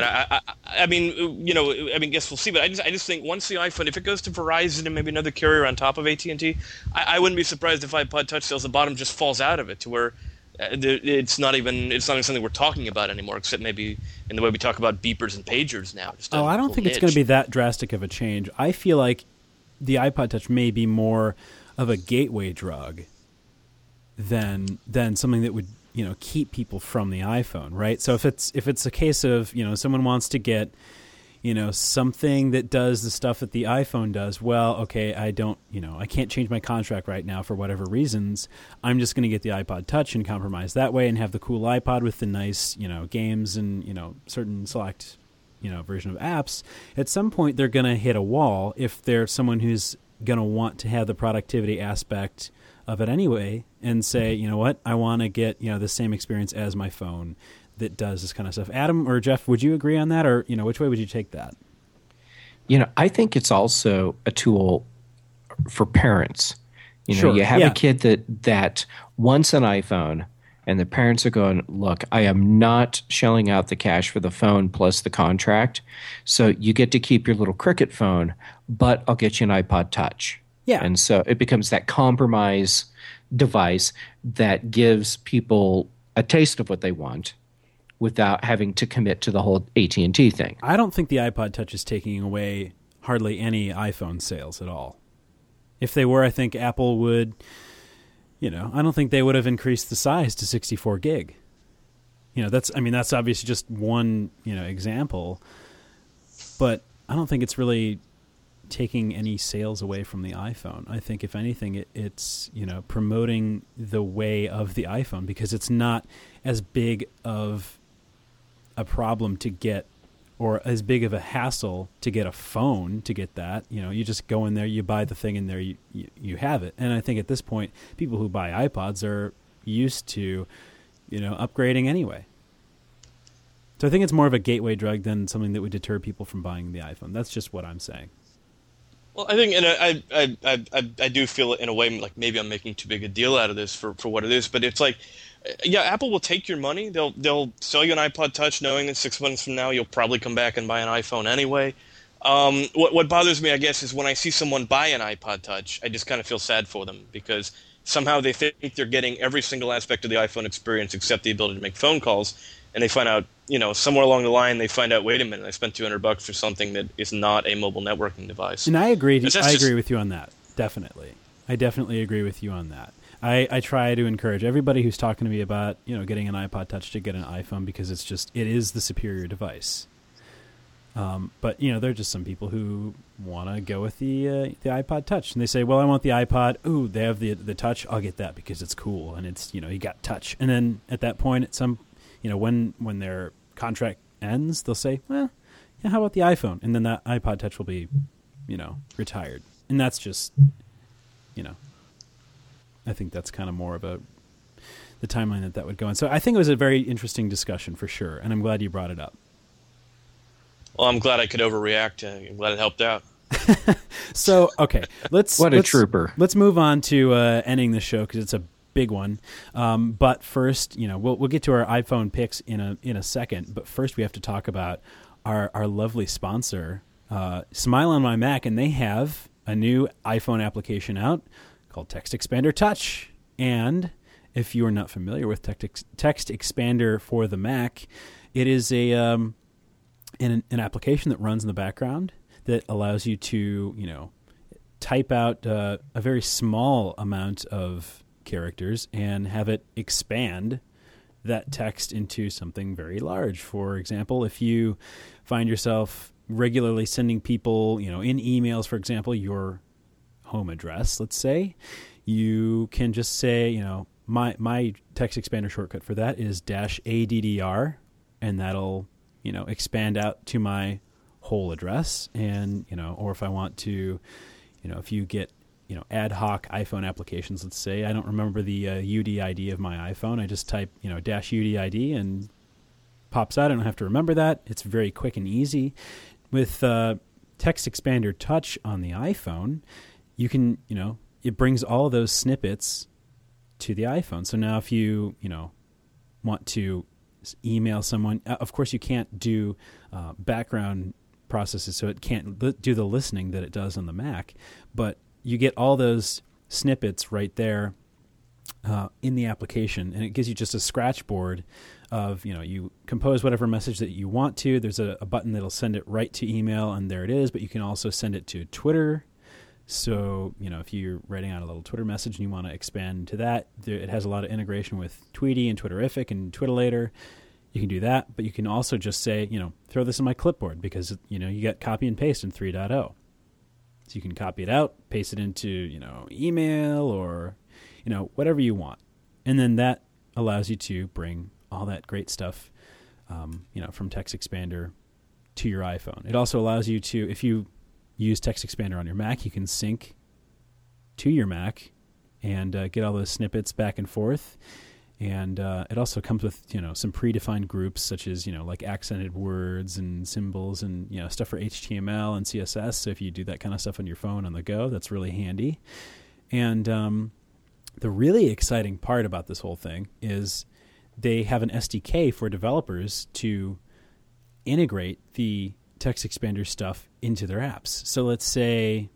guess we'll see. But I just think once the iPhone, if it goes to Verizon and maybe another carrier on top of AT&T, I wouldn't be surprised if iPod Touch sales, the bottom just falls out of it to where it's not even something we're talking about anymore, except maybe in the way we talk about beepers and pagers now. I don't think it's going to be that drastic of a change. I feel like the iPod Touch may be more of a gateway drug than something that would keep people from the iPhone, right? So if it's a case of someone wants to get something that does the stuff that the iPhone does, well, okay, I can't change my contract right now for whatever reasons. I'm just going to get the iPod Touch and compromise that way and have the cool iPod with the nice games and certain select version of apps. At some point, they're going to hit a wall if they're someone who's going to want to have the productivity aspect of it anyway, and say, what, I want to get the same experience as my phone that does this kind of stuff. Adam or Jeff, would you agree on that, or which way would you take that? I think it's also a tool for parents. Sure, you have a kid that wants an iPhone, and the parents are going, look, I am not shelling out the cash for the phone plus the contract, so you get to keep your little Cricket phone, but I'll get you an iPod Touch. Yeah. And so it becomes that compromise device that gives people a taste of what they want without having to commit to the whole AT&T thing. I don't think the iPod Touch is taking away hardly any iPhone sales at all. If they were, I think Apple would, I don't think they would have increased the size to 64 gig. That's obviously just one, example, but I don't think it's really taking any sales away from the iPhone. I think if anything, it's promoting the way of the iPhone, because it's not as big of a problem to get, or as big of a hassle to get a phone to get that. You just go in there, you buy the thing in there, you have it. And I think at this point, people who buy iPods are used to upgrading anyway. So I think it's more of a gateway drug than something that would deter people from buying the iPhone. That's just what I'm saying. Well, I think, and I do feel it in a way like maybe I'm making too big a deal out of this for what it is, but it's like, yeah, Apple will take your money. They'll sell you an iPod Touch, knowing that 6 months from now you'll probably come back and buy an iPhone anyway. What bothers me, I guess, is when I see someone buy an iPod Touch, I just kind of feel sad for them because somehow they think they're getting every single aspect of the iPhone experience except the ability to make phone calls, and they find out, somewhere along the line, they find out, wait a minute, I spent $200 for something that is not a mobile networking device. And I agree. I agree with you on that. Definitely, I definitely agree with you on that. I try to encourage everybody who's talking to me about getting an iPod Touch to get an iPhone because it is the superior device. But there are just some people who want to go with the iPod Touch, and they say, "Well, I want the iPod. Ooh, they have the Touch. I'll get that because it's cool and it's you got Touch." And then at that point, at some when their contract ends, they'll say, "Well, yeah, how about the iPhone?" And then that iPod Touch will be retired. And that's just I think that's kind of more about the timeline that would go in. So I think it was a very interesting discussion for sure, and I'm glad you brought it up. Well, I'm glad I could overreact. I'm glad it helped out. So, okay, let's trooper. Let's move on to ending the show because it's a big one. But first, we'll get to our iPhone picks in a second. But first, we have to talk about our lovely sponsor, Smile on My Mac, and they have a new iPhone application out called Text Expander Touch. And if you are not familiar with Text Expander for the Mac, it is an application that runs in the background that allows you to, type out a very small amount of characters and have it expand that text into something very large. For example, if you find yourself regularly sending people, in emails, for example, your home address, let's say, you can just say, my text expander shortcut for that is -ADDR, and that'll expand out to my whole address. And, or if I want to, if you get, ad hoc iPhone applications, let's say, I don't remember the UDID of my iPhone. I just type, -UDID and pops out. I don't have to remember that. It's very quick and easy. With Text Expander Touch on the iPhone, you can, it brings all of those snippets to the iPhone. So now if you, want to email someone, of course you can't do background processes, so it can't do the listening that it does on the Mac, but you get all those snippets right there in the application, and it gives you just a scratch board of, you compose whatever message that you want to. There's a button that'll send it right to email, and there it is, but you can also send it to Twitter. So, if you're writing out a little Twitter message and you want to expand to that, it has a lot of integration with Tweety and Twitterific and Twitterator. You can do that, but you can also just say, throw this in my clipboard because, you get copy and paste in 3.0. So you can copy it out, paste it into, email or, whatever you want. And then that allows you to bring all that great stuff, from Text Expander to your iPhone. It also allows you to, if you use Text Expander on your Mac, you can sync to your Mac and get all those snippets back and forth. And it also comes with, some predefined groups such as, like accented words and symbols and, stuff for HTML and CSS. So if you do that kind of stuff on your phone on the go, that's really handy. And the really exciting part about this whole thing is they have an SDK for developers to integrate the Text Expander stuff into their apps. So let's say,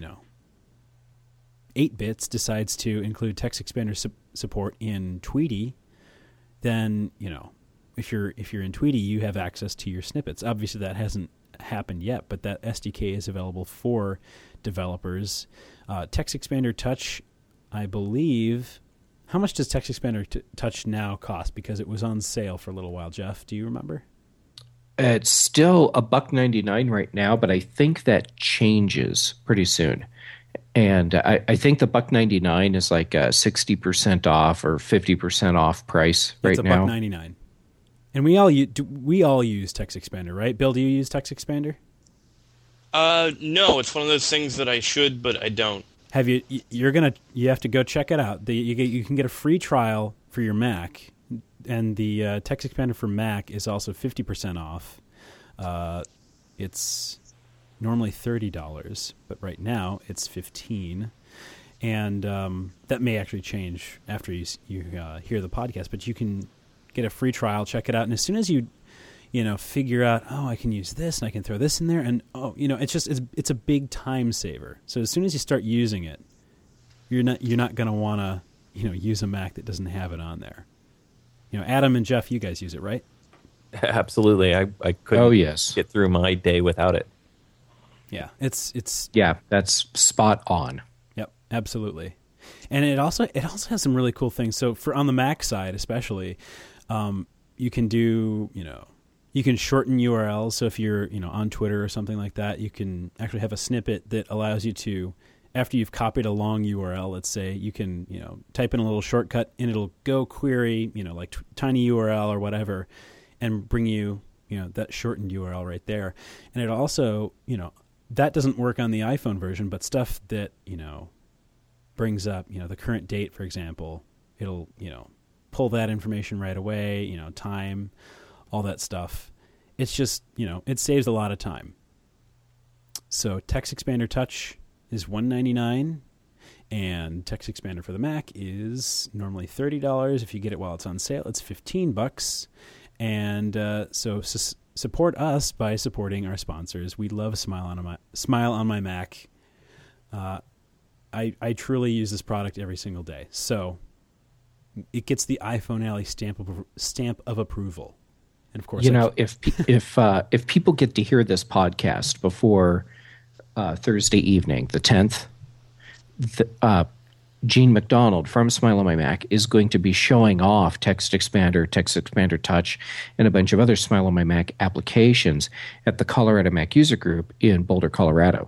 8bits decides to include Text Expander support in Tweety, then, if you're in Tweety, you have access to your snippets. Obviously, that hasn't happened yet, but that SDK is available for developers. Text Expander Touch, I believe. How much does Text Expander Touch now cost? Because it was on sale for a little while. Jeff, do you remember? It's still $1.99 right now, but I think that changes pretty soon. And I think the $1.99 is like a 60% off or 50% off price right now. It's $1.99. And we all use Text Expander, right? Bill, do you use Text Expander? No, it's one of those things that I should, but I don't. Have you? You have to go check it out. You can get a free trial for your Mac, and the Text Expander for Mac is also 50% off. It's normally $30, but right now it's $15. And that may actually change after you hear the podcast, but you can get a free trial, check it out, and as soon as you figure out, I can use this and I can throw this in there, and it's a big time saver. So as soon as you start using it, you're not going to want to use a Mac that doesn't have it on there. Adam and Jeff, you guys use it, right? Absolutely. I couldn't yes. get through my day without it. Yeah, it's yeah, that's spot on. Yep, absolutely. And it also has some really cool things. So for on the Mac side, especially, you can do you can shorten URLs. So if you're on Twitter or something like that, you can actually have a snippet that allows you to, after you've copied a long URL, let's say, you can type in a little shortcut and it'll go query like tiny URL or whatever, and bring you that shortened URL right there. And it also that doesn't work on the iPhone version, but stuff that brings up the current date, for example, it'll pull that information right away. Time, all that stuff. It's just it saves a lot of time. So Text Expander Touch is $199, and Text Expander for the Mac is normally $30. If you get it while it's on sale, it's $15. And so support us by supporting our sponsors. We love Smile on My Mac. I truly use this product every single day. So it gets the iPhone Alley stamp of approval. And of course, if people get to hear this podcast before Thursday evening, the 10th, Gene McDonald from Smile on My Mac is going to be showing off Text Expander Touch, and a bunch of other Smile on My Mac applications at the Colorado Mac User Group in Boulder, Colorado.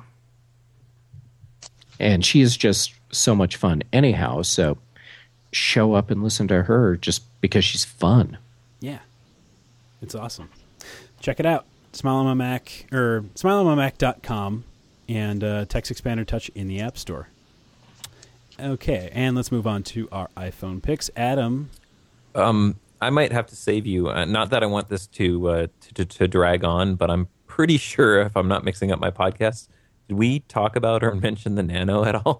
And she is just so much fun anyhow, so show up and listen to her just because she's fun. Yeah. It's awesome. Check it out. Smile on My Mac, or smileonmymac.com, and Text Expander Touch in the App Store. Okay, and let's move on to our iPhone picks. Adam? I might have to save you. Not that I want this to drag on, but I'm pretty sure, if I'm not mixing up my podcast, did we talk about or mention the Nano at all?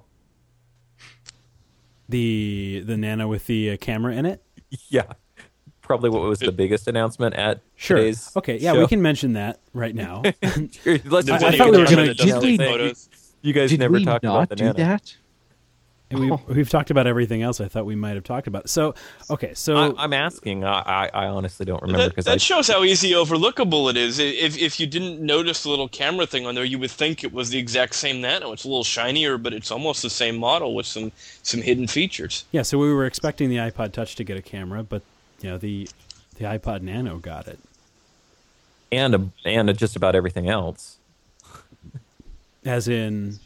The Nano with the camera in it? Yeah. Probably what was the biggest announcement at today's Okay, yeah, show. we can mention that right now. Let's The I thought we were gonna- photos. You guys Did never we talked not about the do Nano. that? And we've talked about everything else I thought we might have talked about. So, okay, so... I'm asking. I honestly don't remember because That shows how easy overlookable it is. If you didn't notice the little camera thing on there, you would think it was the exact same Nano. It's a little shinier, but it's almost the same model with some hidden features. Yeah, so we were expecting the iPod Touch to get a camera, but the iPod Nano got it. and just about everything else. As in...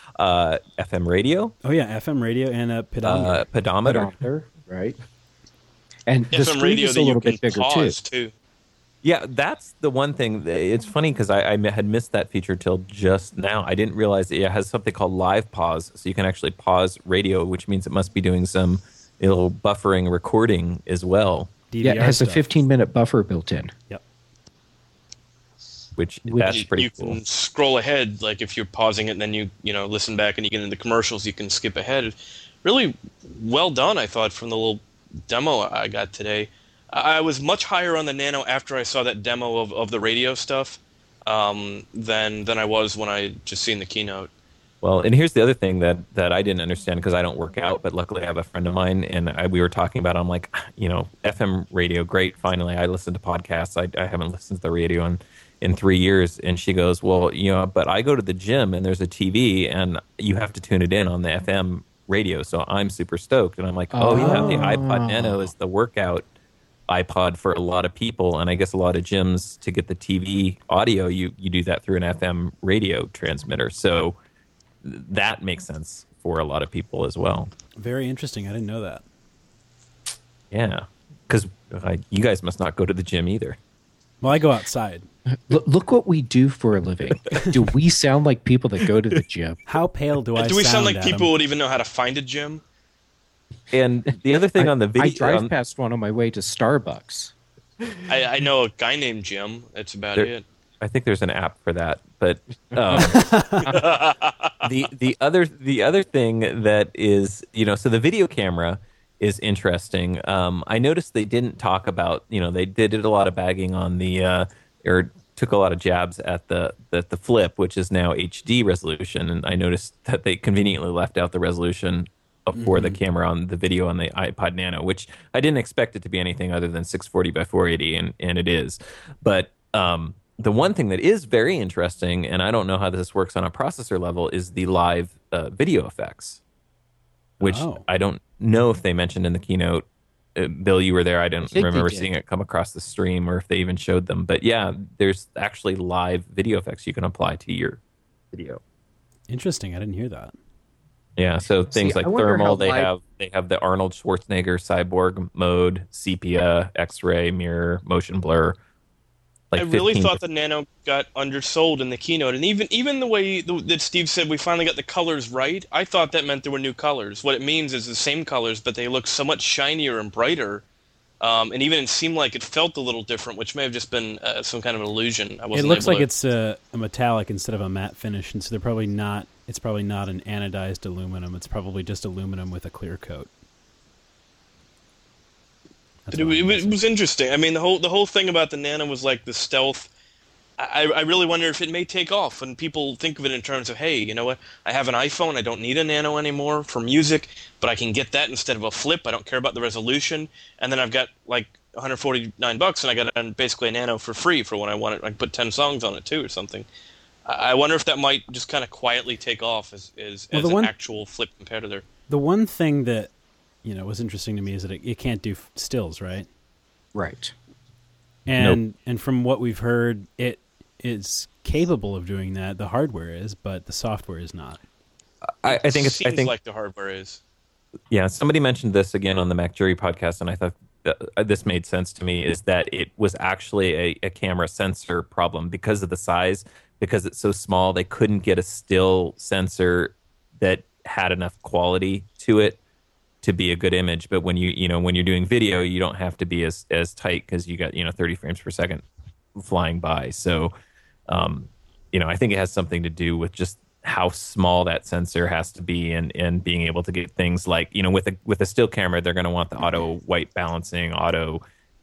FM radio. Oh, yeah, FM radio and a pedometer. Pedometer. Right. And the FM screen radio is that a you little can bit bigger pause too. too. Yeah, that's the one thing. It's funny because I had missed that feature till just now. I didn't realize it has something called live pause, so you can actually pause radio, which means it must be doing some little buffering recording as well. DVR Yeah, it has stuff. a 15-minute buffer built in. Yep. Which that's pretty you cool. can scroll ahead, like if you're pausing it and then you listen back and you get into commercials, you can skip ahead. Really well done, I thought, from the little demo I got today. I was much higher on the Nano after I saw that demo of the radio stuff than I was when I just seen the keynote. Well, and here's the other thing that I didn't understand because I don't work out, but luckily I have a friend of mine, and we were talking about it. I'm like, FM radio, great. Finally, I listen to podcasts. I haven't listened to the radio in 3 years. And she goes, well, but I go to the gym and there's a TV and you have to tune it in on the FM radio. So I'm super stoked. And I'm like, oh yeah, the iPod Nano is the workout iPod for a lot of people. And I guess a lot of gyms, to get the TV audio, you do that through an FM radio transmitter. So that makes sense for a lot of people as well. Very interesting. I didn't know that. Yeah. Because you guys must not go to the gym either. Well, I go outside. Look what we do for a living. Do we sound like people that go to the gym? How pale do I Do we sound like Adam? people would even know how to find a gym? And the other thing on the video... I drive past one on my way to Starbucks. I know a guy named Jim. That's about it. I think there's an app for that. But the other thing that is, so the video camera is interesting. I noticed they didn't talk about, they did a lot of bagging on or took a lot of jabs at the Flip, which is now HD resolution, and I noticed that they conveniently left out the resolution for the camera on the video on the iPod Nano, which I didn't expect it to be anything other than 640 by 480, and it is. But the one thing that is very interesting, and I don't know how this works on a processor level, is the live video effects, which I don't know if they mentioned in the keynote. Bill, you were there. I don't remember seeing it come across the stream or if they even showed them. But yeah, there's actually live video effects you can apply to your video. Interesting. I didn't hear that. Yeah, so things like thermal, they have the Arnold Schwarzenegger cyborg mode, sepia, X-ray, mirror, motion blur. I really thought the Nano got undersold in the keynote, and even the way that Steve said we finally got the colors right, I thought that meant there were new colors. What it means is the same colors, but they look so much shinier and brighter, and even it seemed like it felt a little different, which may have just been some kind of an illusion. It looks like it's a metallic instead of a matte finish, and so they're probably not. It's probably not an anodized aluminum. It's probably just aluminum with a clear coat. It was interesting. I mean, the whole thing about the Nano was like the stealth. I really wonder if it may take off when people think of it in terms of, hey, you know what? I have an iPhone. I don't need a Nano anymore for music, but I can get that instead of a Flip. I don't care about the resolution. And then I've got like $149, and I got basically a Nano for free for when I want it. I can put 10 songs on it too or something. I wonder if that might just kind of quietly take off as an actual Flip competitor. The one thing that was interesting to me is that it can't do stills, right? Right. And from what we've heard, it is capable of doing that. The hardware is, but the software is not. I think seems like the hardware is. Yeah, somebody mentioned this again on the Mac Jury podcast, and I thought this made sense to me, is that it was actually a camera sensor problem because of the size, because it's so small. They couldn't get a still sensor that had enough quality to it to be a good image. But when when you're doing video, you don't have to be as tight because you got 30 frames per second flying by. So I think it has something to do with just how small that sensor has to be, and being able to get things like with a still camera, they're going to want the auto white balancing, auto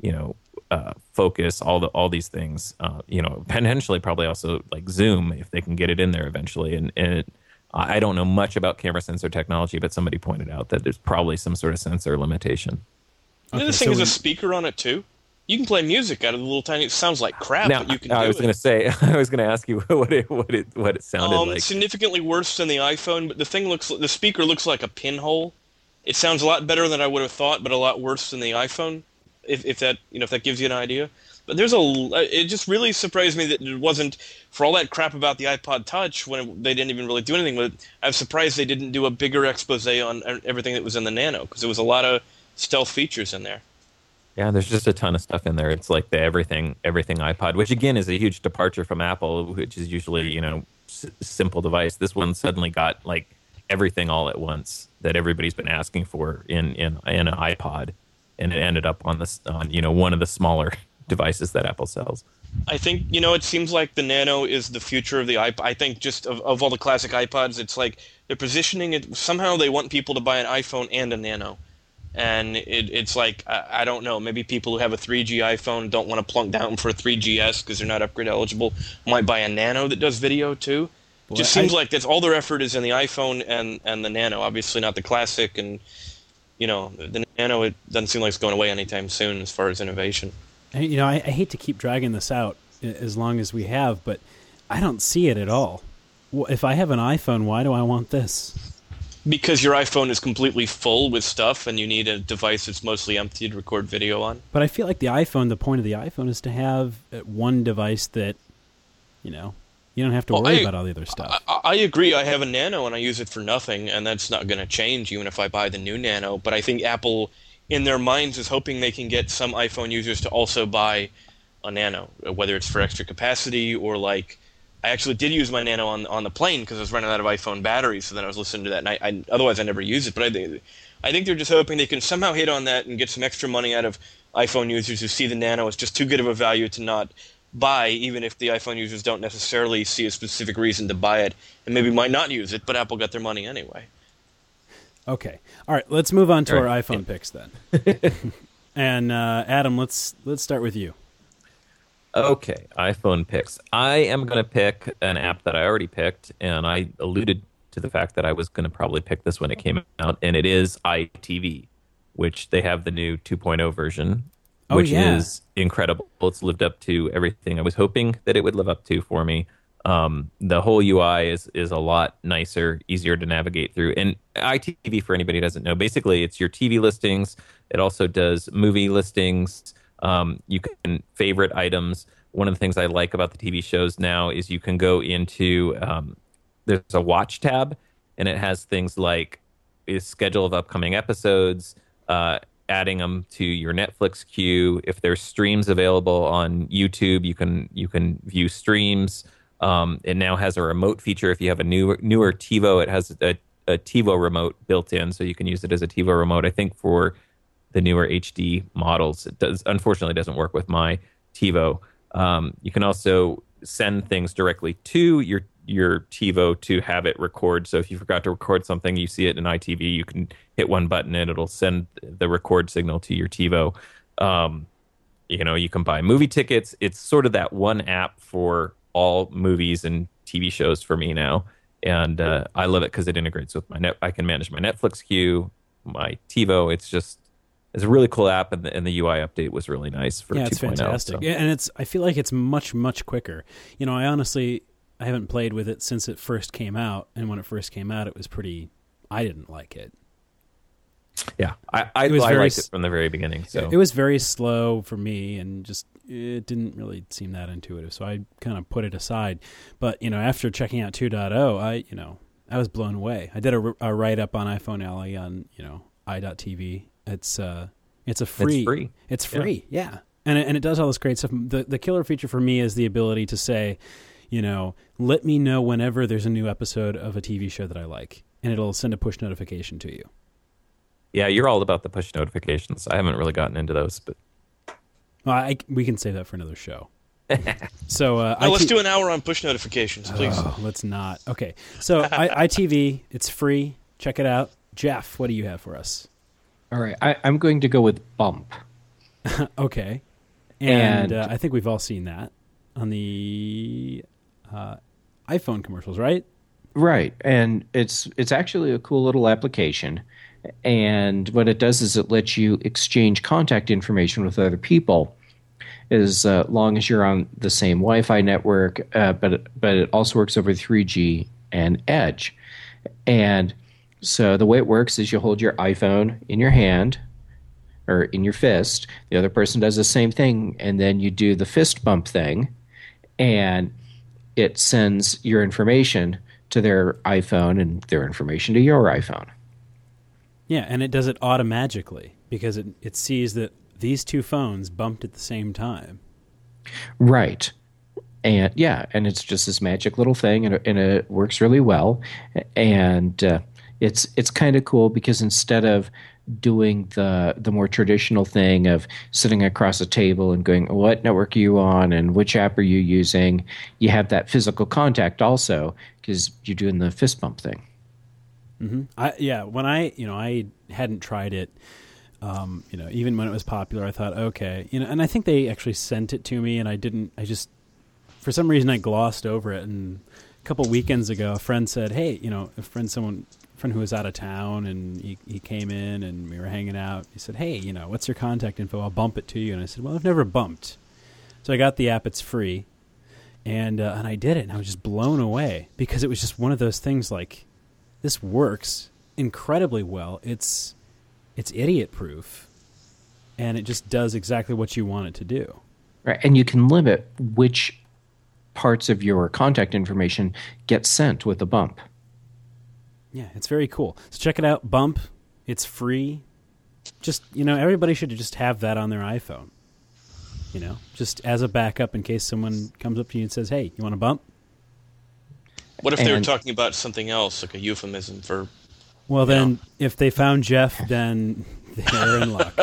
focus, all these things. Potentially probably also like zoom if they can get it in there eventually, and I don't know much about camera sensor technology, but somebody pointed out that there's probably some sort of sensor limitation. This thing has a speaker on it too. You can play music out of the little tiny. It sounds like crap, now, but you can. I was going to ask you what it sounded like. Significantly worse than the iPhone, but the speaker looks like a pinhole. It sounds a lot better than I would have thought, but a lot worse than the iPhone. If that gives you an idea. But it just really surprised me that it wasn't, for all that crap about the iPod Touch when they didn't even really do anything with it. I'm surprised they didn't do a bigger expose on everything that was in the Nano, because there was a lot of stealth features in there. Yeah, there's just a ton of stuff in there. It's like the everything iPod, which again is a huge departure from Apple, which is usually simple device. This one suddenly got like everything all at once that everybody's been asking for in an iPod, and it ended up on one of the smaller devices that Apple sells. I think it seems like the Nano is the future of the iPod. I think just of all the classic iPods, it's like they're positioning it somehow. They want people to buy an iPhone and a Nano, and it's like I don't know. Maybe people who have a 3G iPhone don't want to plunk down for a 3GS because they're not upgrade eligible. Might buy a Nano that does video too. Well, just seems like that's all their effort is in the iPhone and the Nano. Obviously not the classic, and the Nano. It doesn't seem like it's going away anytime soon as far as innovation. I hate to keep dragging this out as long as we have, but I don't see it at all. If I have an iPhone, why do I want this? Because your iPhone is completely full with stuff, and you need a device that's mostly empty to record video on. But I feel like the point of the iPhone is to have one device that, you don't have to worry about all the other stuff. I agree. I have a Nano, and I use it for nothing, and that's not going to change even if I buy the new Nano. But I think Apple, in their minds, is hoping they can get some iPhone users to also buy a Nano, whether it's for extra capacity or like I actually did use my Nano on the plane because I was running out of iPhone batteries, so then I was listening to that, and otherwise I never use it. But I think they're just hoping they can somehow hit on that and get some extra money out of iPhone users who see the Nano as just too good of a value to not buy, even if the iPhone users don't necessarily see a specific reason to buy it, and maybe might not use it, but Apple got their money anyway. Okay. All right. Let's move on to our iPhone picks then. And Adam, let's start with you. Okay, iPhone picks. I am going to pick an app that I already picked, and I alluded to the fact that I was going to probably pick this when it came out, and it is iTV, which they have the new 2.0 version, which is incredible. It's lived up to everything I was hoping that it would live up to for me. The whole UI is a lot nicer, easier to navigate through. And iTV, for anybody who doesn't know, basically it's your TV listings. It also does movie listings. You can favorite items. One of the things I like about the TV shows now is you can go into, there's a watch tab, and it has things like a schedule of upcoming episodes, adding them to your Netflix queue. If there's streams available on YouTube, you can view streams. It now has a remote feature. If you have a newer TiVo, it has a TiVo remote built in, so you can use it as a TiVo remote. I think for the newer HD models, it unfortunately doesn't work with my TiVo. You can also send things directly to your TiVo to have it record. So if you forgot to record something, you see it in iTV, you can hit one button and it'll send the record signal to your TiVo. You can buy movie tickets. It's sort of that one app for all movies and TV shows for me now, and I love it because it integrates with I can manage my Netflix queue, my TiVo. It's a really cool app, and the UI update was really nice for 2.0. Yeah, it's fantastic. So. Yeah, and I feel like it's much, much quicker. I haven't played with it since it first came out, and when it first came out, I didn't like it. Yeah, I liked it from the very beginning. So it was very slow for me, and just it didn't really seem that intuitive. So I kind of put it aside. But after checking out 2.0, I was blown away. I did a write up on iPhone Alley on i.tv. It's free. It's free. Yeah. And it does all this great stuff. The killer feature for me is the ability to say, let me know whenever there's a new episode of a TV show that I like, and it'll send a push notification to you. Yeah, you're all about the push notifications. I haven't really gotten into those, but we can save that for another show. So let's do an hour on push notifications, please. Oh, let's not. Okay. So iTV, it's free. Check it out. Jeff, what do you have for us? All right, I'm going to go with Bump. Okay. And I think we've all seen that on the iPhone commercials, right? Right, and it's actually a cool little application. And what it does is it lets you exchange contact information with other people as long as you're on the same Wi-Fi network, but it also works over 3G and Edge. And so the way it works is you hold your iPhone in your hand or in your fist. The other person does the same thing, and then you do the fist bump thing, and it sends your information to their iPhone and their information to your iPhone. Yeah, and it does it automagically because it sees that these two phones bumped at the same time. Right. And and it's just this magic little thing, and it works really well. And it's kind of cool because instead of doing the more traditional thing of sitting across a table and going, what network are you on and which app are you using, you have that physical contact also because you're doing the fist bump thing. Mm-hmm. When I hadn't tried it, even when it was popular, I thought, okay, and I think they actually sent it to me, and I for some reason I glossed over it. And a couple weekends ago, a friend said, hey, a friend who was out of town, and he came in and we were hanging out. He said, hey, what's your contact info? I'll bump it to you. And I said, well, I've never bumped. So I got the app. It's free. And I did it, and I was just blown away because it was just one of those things like, this works incredibly well. It's idiot proof, and it just does exactly what you want it to do. Right, and you can limit which parts of your contact information get sent with a bump. Yeah, it's very cool. So check it out, Bump. It's free. Just, everybody should just have that on their iPhone. Just as a backup in case someone comes up to you and says, hey, you want a bump? What if they were talking about something else, like a euphemism for... Well, then, if they found Jeff, then they're in luck.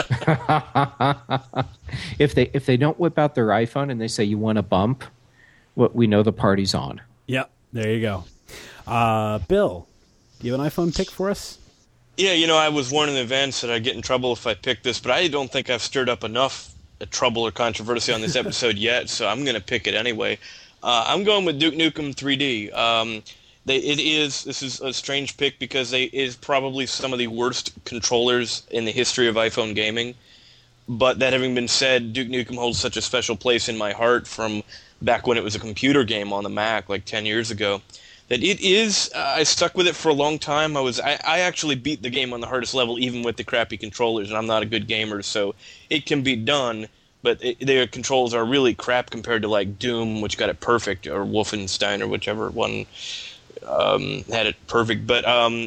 If they don't whip out their iPhone and they say you want a bump, we know the party's on. Yep, there you go. Bill, do you have an iPhone pick for us? Yeah, I was warned in advance that I'd get in trouble if I picked this, but I don't think I've stirred up enough trouble or controversy on this episode yet, so I'm going to pick it anyway. I'm going with Duke Nukem 3D. This is a strange pick because it is probably some of the worst controllers in the history of iPhone gaming. But that having been said, Duke Nukem holds such a special place in my heart from back when it was a computer game on the Mac, like 10 years ago, that it is. I stuck with it for a long time. I actually beat the game on the hardest level, even with the crappy controllers, and I'm not a good gamer, so it can be done. But their controls are really crap compared to like Doom, which got it perfect, or Wolfenstein, or whichever one had it perfect. But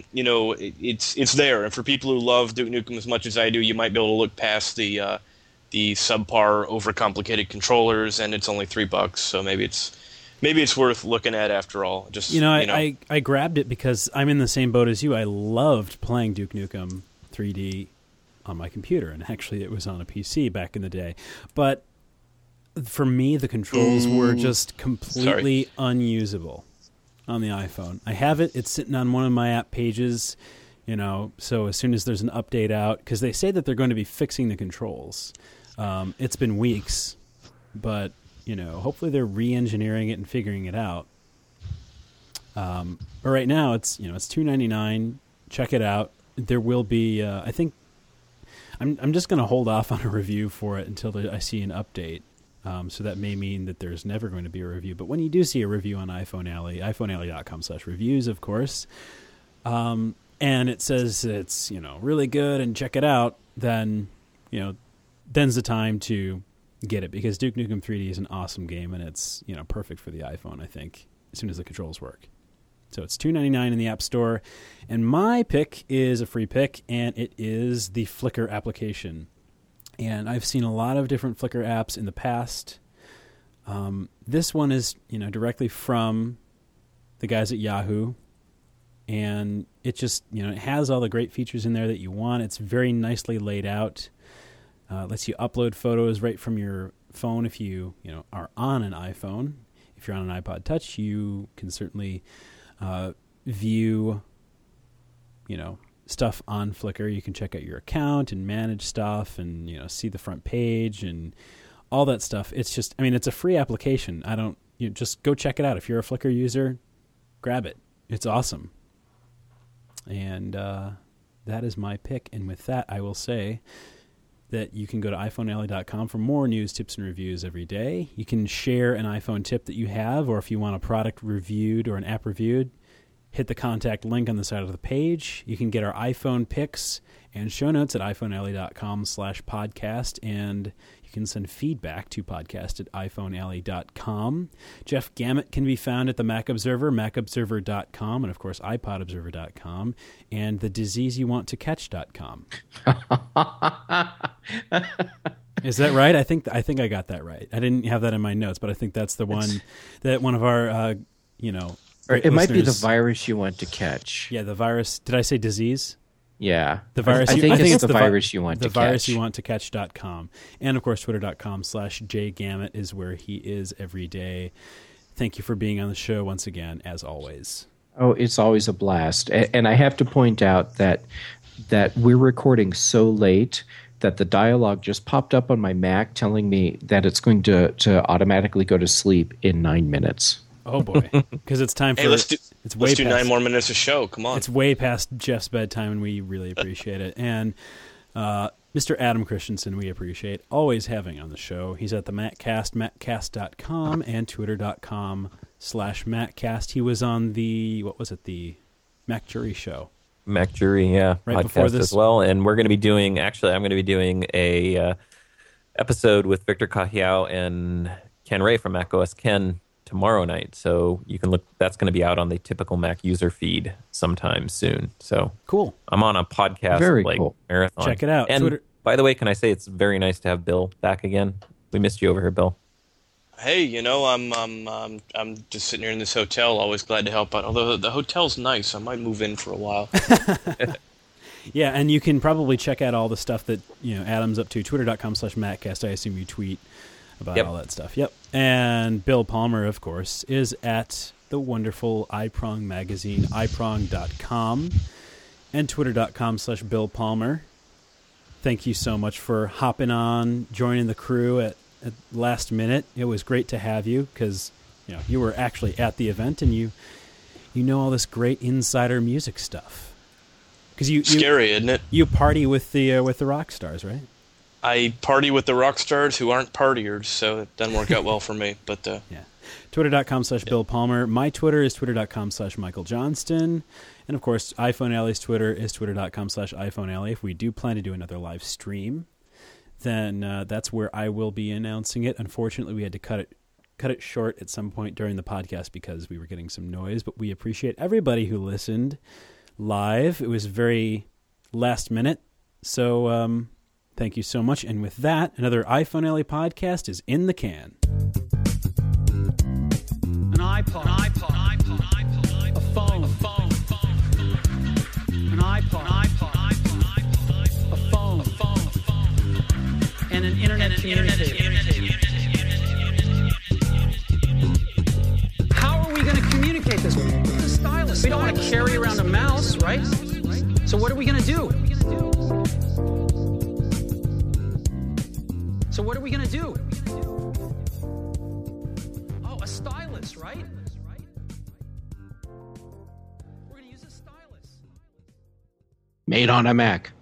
it's there, and for people who love Duke Nukem as much as I do, you might be able to look past the subpar, overcomplicated controllers, and it's only $3, so maybe it's worth looking at after all. Just I grabbed it because I'm in the same boat as you. I loved playing Duke Nukem 3D on my computer, and actually it was on a PC back in the day. But for me, the controls were just completely unusable on the iPhone. I have it. It's sitting on one of my app pages, so as soon as there's an update out, because they say that they're going to be fixing the controls. It's been weeks, but hopefully they're re-engineering it and figuring it out. But right now it's $2.99. Check it out. There will be, I think, I'm just going to hold off on a review for it until I see an update. So that may mean that there's never going to be a review. But when you do see a review on iPhone Alley, iPhonealley.com/reviews, of course, and it says it's really good and check it out, then then's the time to get it, because Duke Nukem 3D is an awesome game, and it's perfect for the iPhone, I think, as soon as the controls work. So it's $2.99 in the App Store, and my pick is a free pick, and it is the Flickr application. And I've seen a lot of different Flickr apps in the past. This one is directly from the guys at Yahoo, and it just it has all the great features in there that you want. It's very nicely laid out. Lets you upload photos right from your phone if you are on an iPhone. If you're on an iPod Touch, you can certainly view stuff on Flickr. You can check out your account and manage stuff, and see the front page and all that stuff. It's just, it's a free application. Just go check it out. If you're a Flickr user, grab it. It's awesome. And that is my pick. And with that, I will say that you can go to iPhonealley.com for more news, tips, and reviews every day. You can share an iPhone tip that you have, or if you want a product reviewed or an app reviewed, hit the contact link on the side of the page. You can get our iPhone picks and show notes at iPhonealley.com/podcast, and you can send feedback to podcast@iPhonealley.com. Jeff Gamet can be found at the Mac Observer, macobserver.com, and of course iPodobserver.com, and thediseaseyouwanttocatch.com. Is that right? I think I got that right. I didn't have that in my notes, but I think that's the one that one of our or it might be the virus you want to catch. Yeah, the virus. Did I say disease? Yeah. The virus. I think it's the virus you want to catch. The virus you want to catch.com. And of course, twitter.com/jgamut is where he is every day. Thank you for being on the show once again, as always. Oh, it's always a blast. And I have to point out that we're recording so late that the dialogue just popped up on my Mac telling me that it's going to automatically go to sleep in 9 minutes. Oh boy, because it's time for. Hey, let's do 9 more minutes of show. Come on, it's way past Jeff's bedtime, and we really appreciate it. And Mr. Adam Christensen, we appreciate always having on the show. He's at the MacCast, maccast.com, and twitter.com/MacCast. He was on the Mac Jury show. Mac Jury, yeah, right podcast before this as well. And we're going to be doing. Actually, I'm going to be doing a episode with Victor Cahiao and Ken Ray from macOS Ken tomorrow night, so you can look. That's going to be out on the typical Mac user feed sometime soon. So cool. I'm on a podcast cool. marathon. Check it out. And Twitter. By the way, can I say it's very nice to have Bill back again? We missed you over here, Bill. Hey, I'm just sitting here in this hotel. Always glad to help out. Although the hotel's nice, I might move in for a while. Yeah, and you can probably check out all the stuff that Adam's up to. Twitter.com/MattCast. I assume you tweet about all that stuff. Yep. And Bill Palmer, of course, is at the wonderful iProng magazine, iProng.com, and Twitter.com/Bill Palmer. Thank you so much for hopping on, joining the crew at last minute. It was great to have you because you were actually at the event and you know all this great insider music stuff. Because scary, isn't it? You party with the rock stars, right? I party with the rock stars who aren't partiers, so it doesn't work out well for me. But yeah, Twitter.com/Bill Palmer. My Twitter is Twitter.com/Michael Johnston. And, of course, iPhone Alley's Twitter is Twitter.com/iPhone Alley. If we do plan to do another live stream, then that's where I will be announcing it. Unfortunately, we had to cut it short at some point during the podcast because we were getting some noise. But we appreciate everybody who listened live. It was very last minute. So thank you so much. And with that, another iPhone Alley podcast is in the can. An iPod, a phone, an iPod, a phone, and an internet communicator. How are we going to communicate this? A stylus. We don't want to carry around a mouse, right? So what are we going to do? Oh, a stylus, right? We're going to use a stylus. Made on a Mac.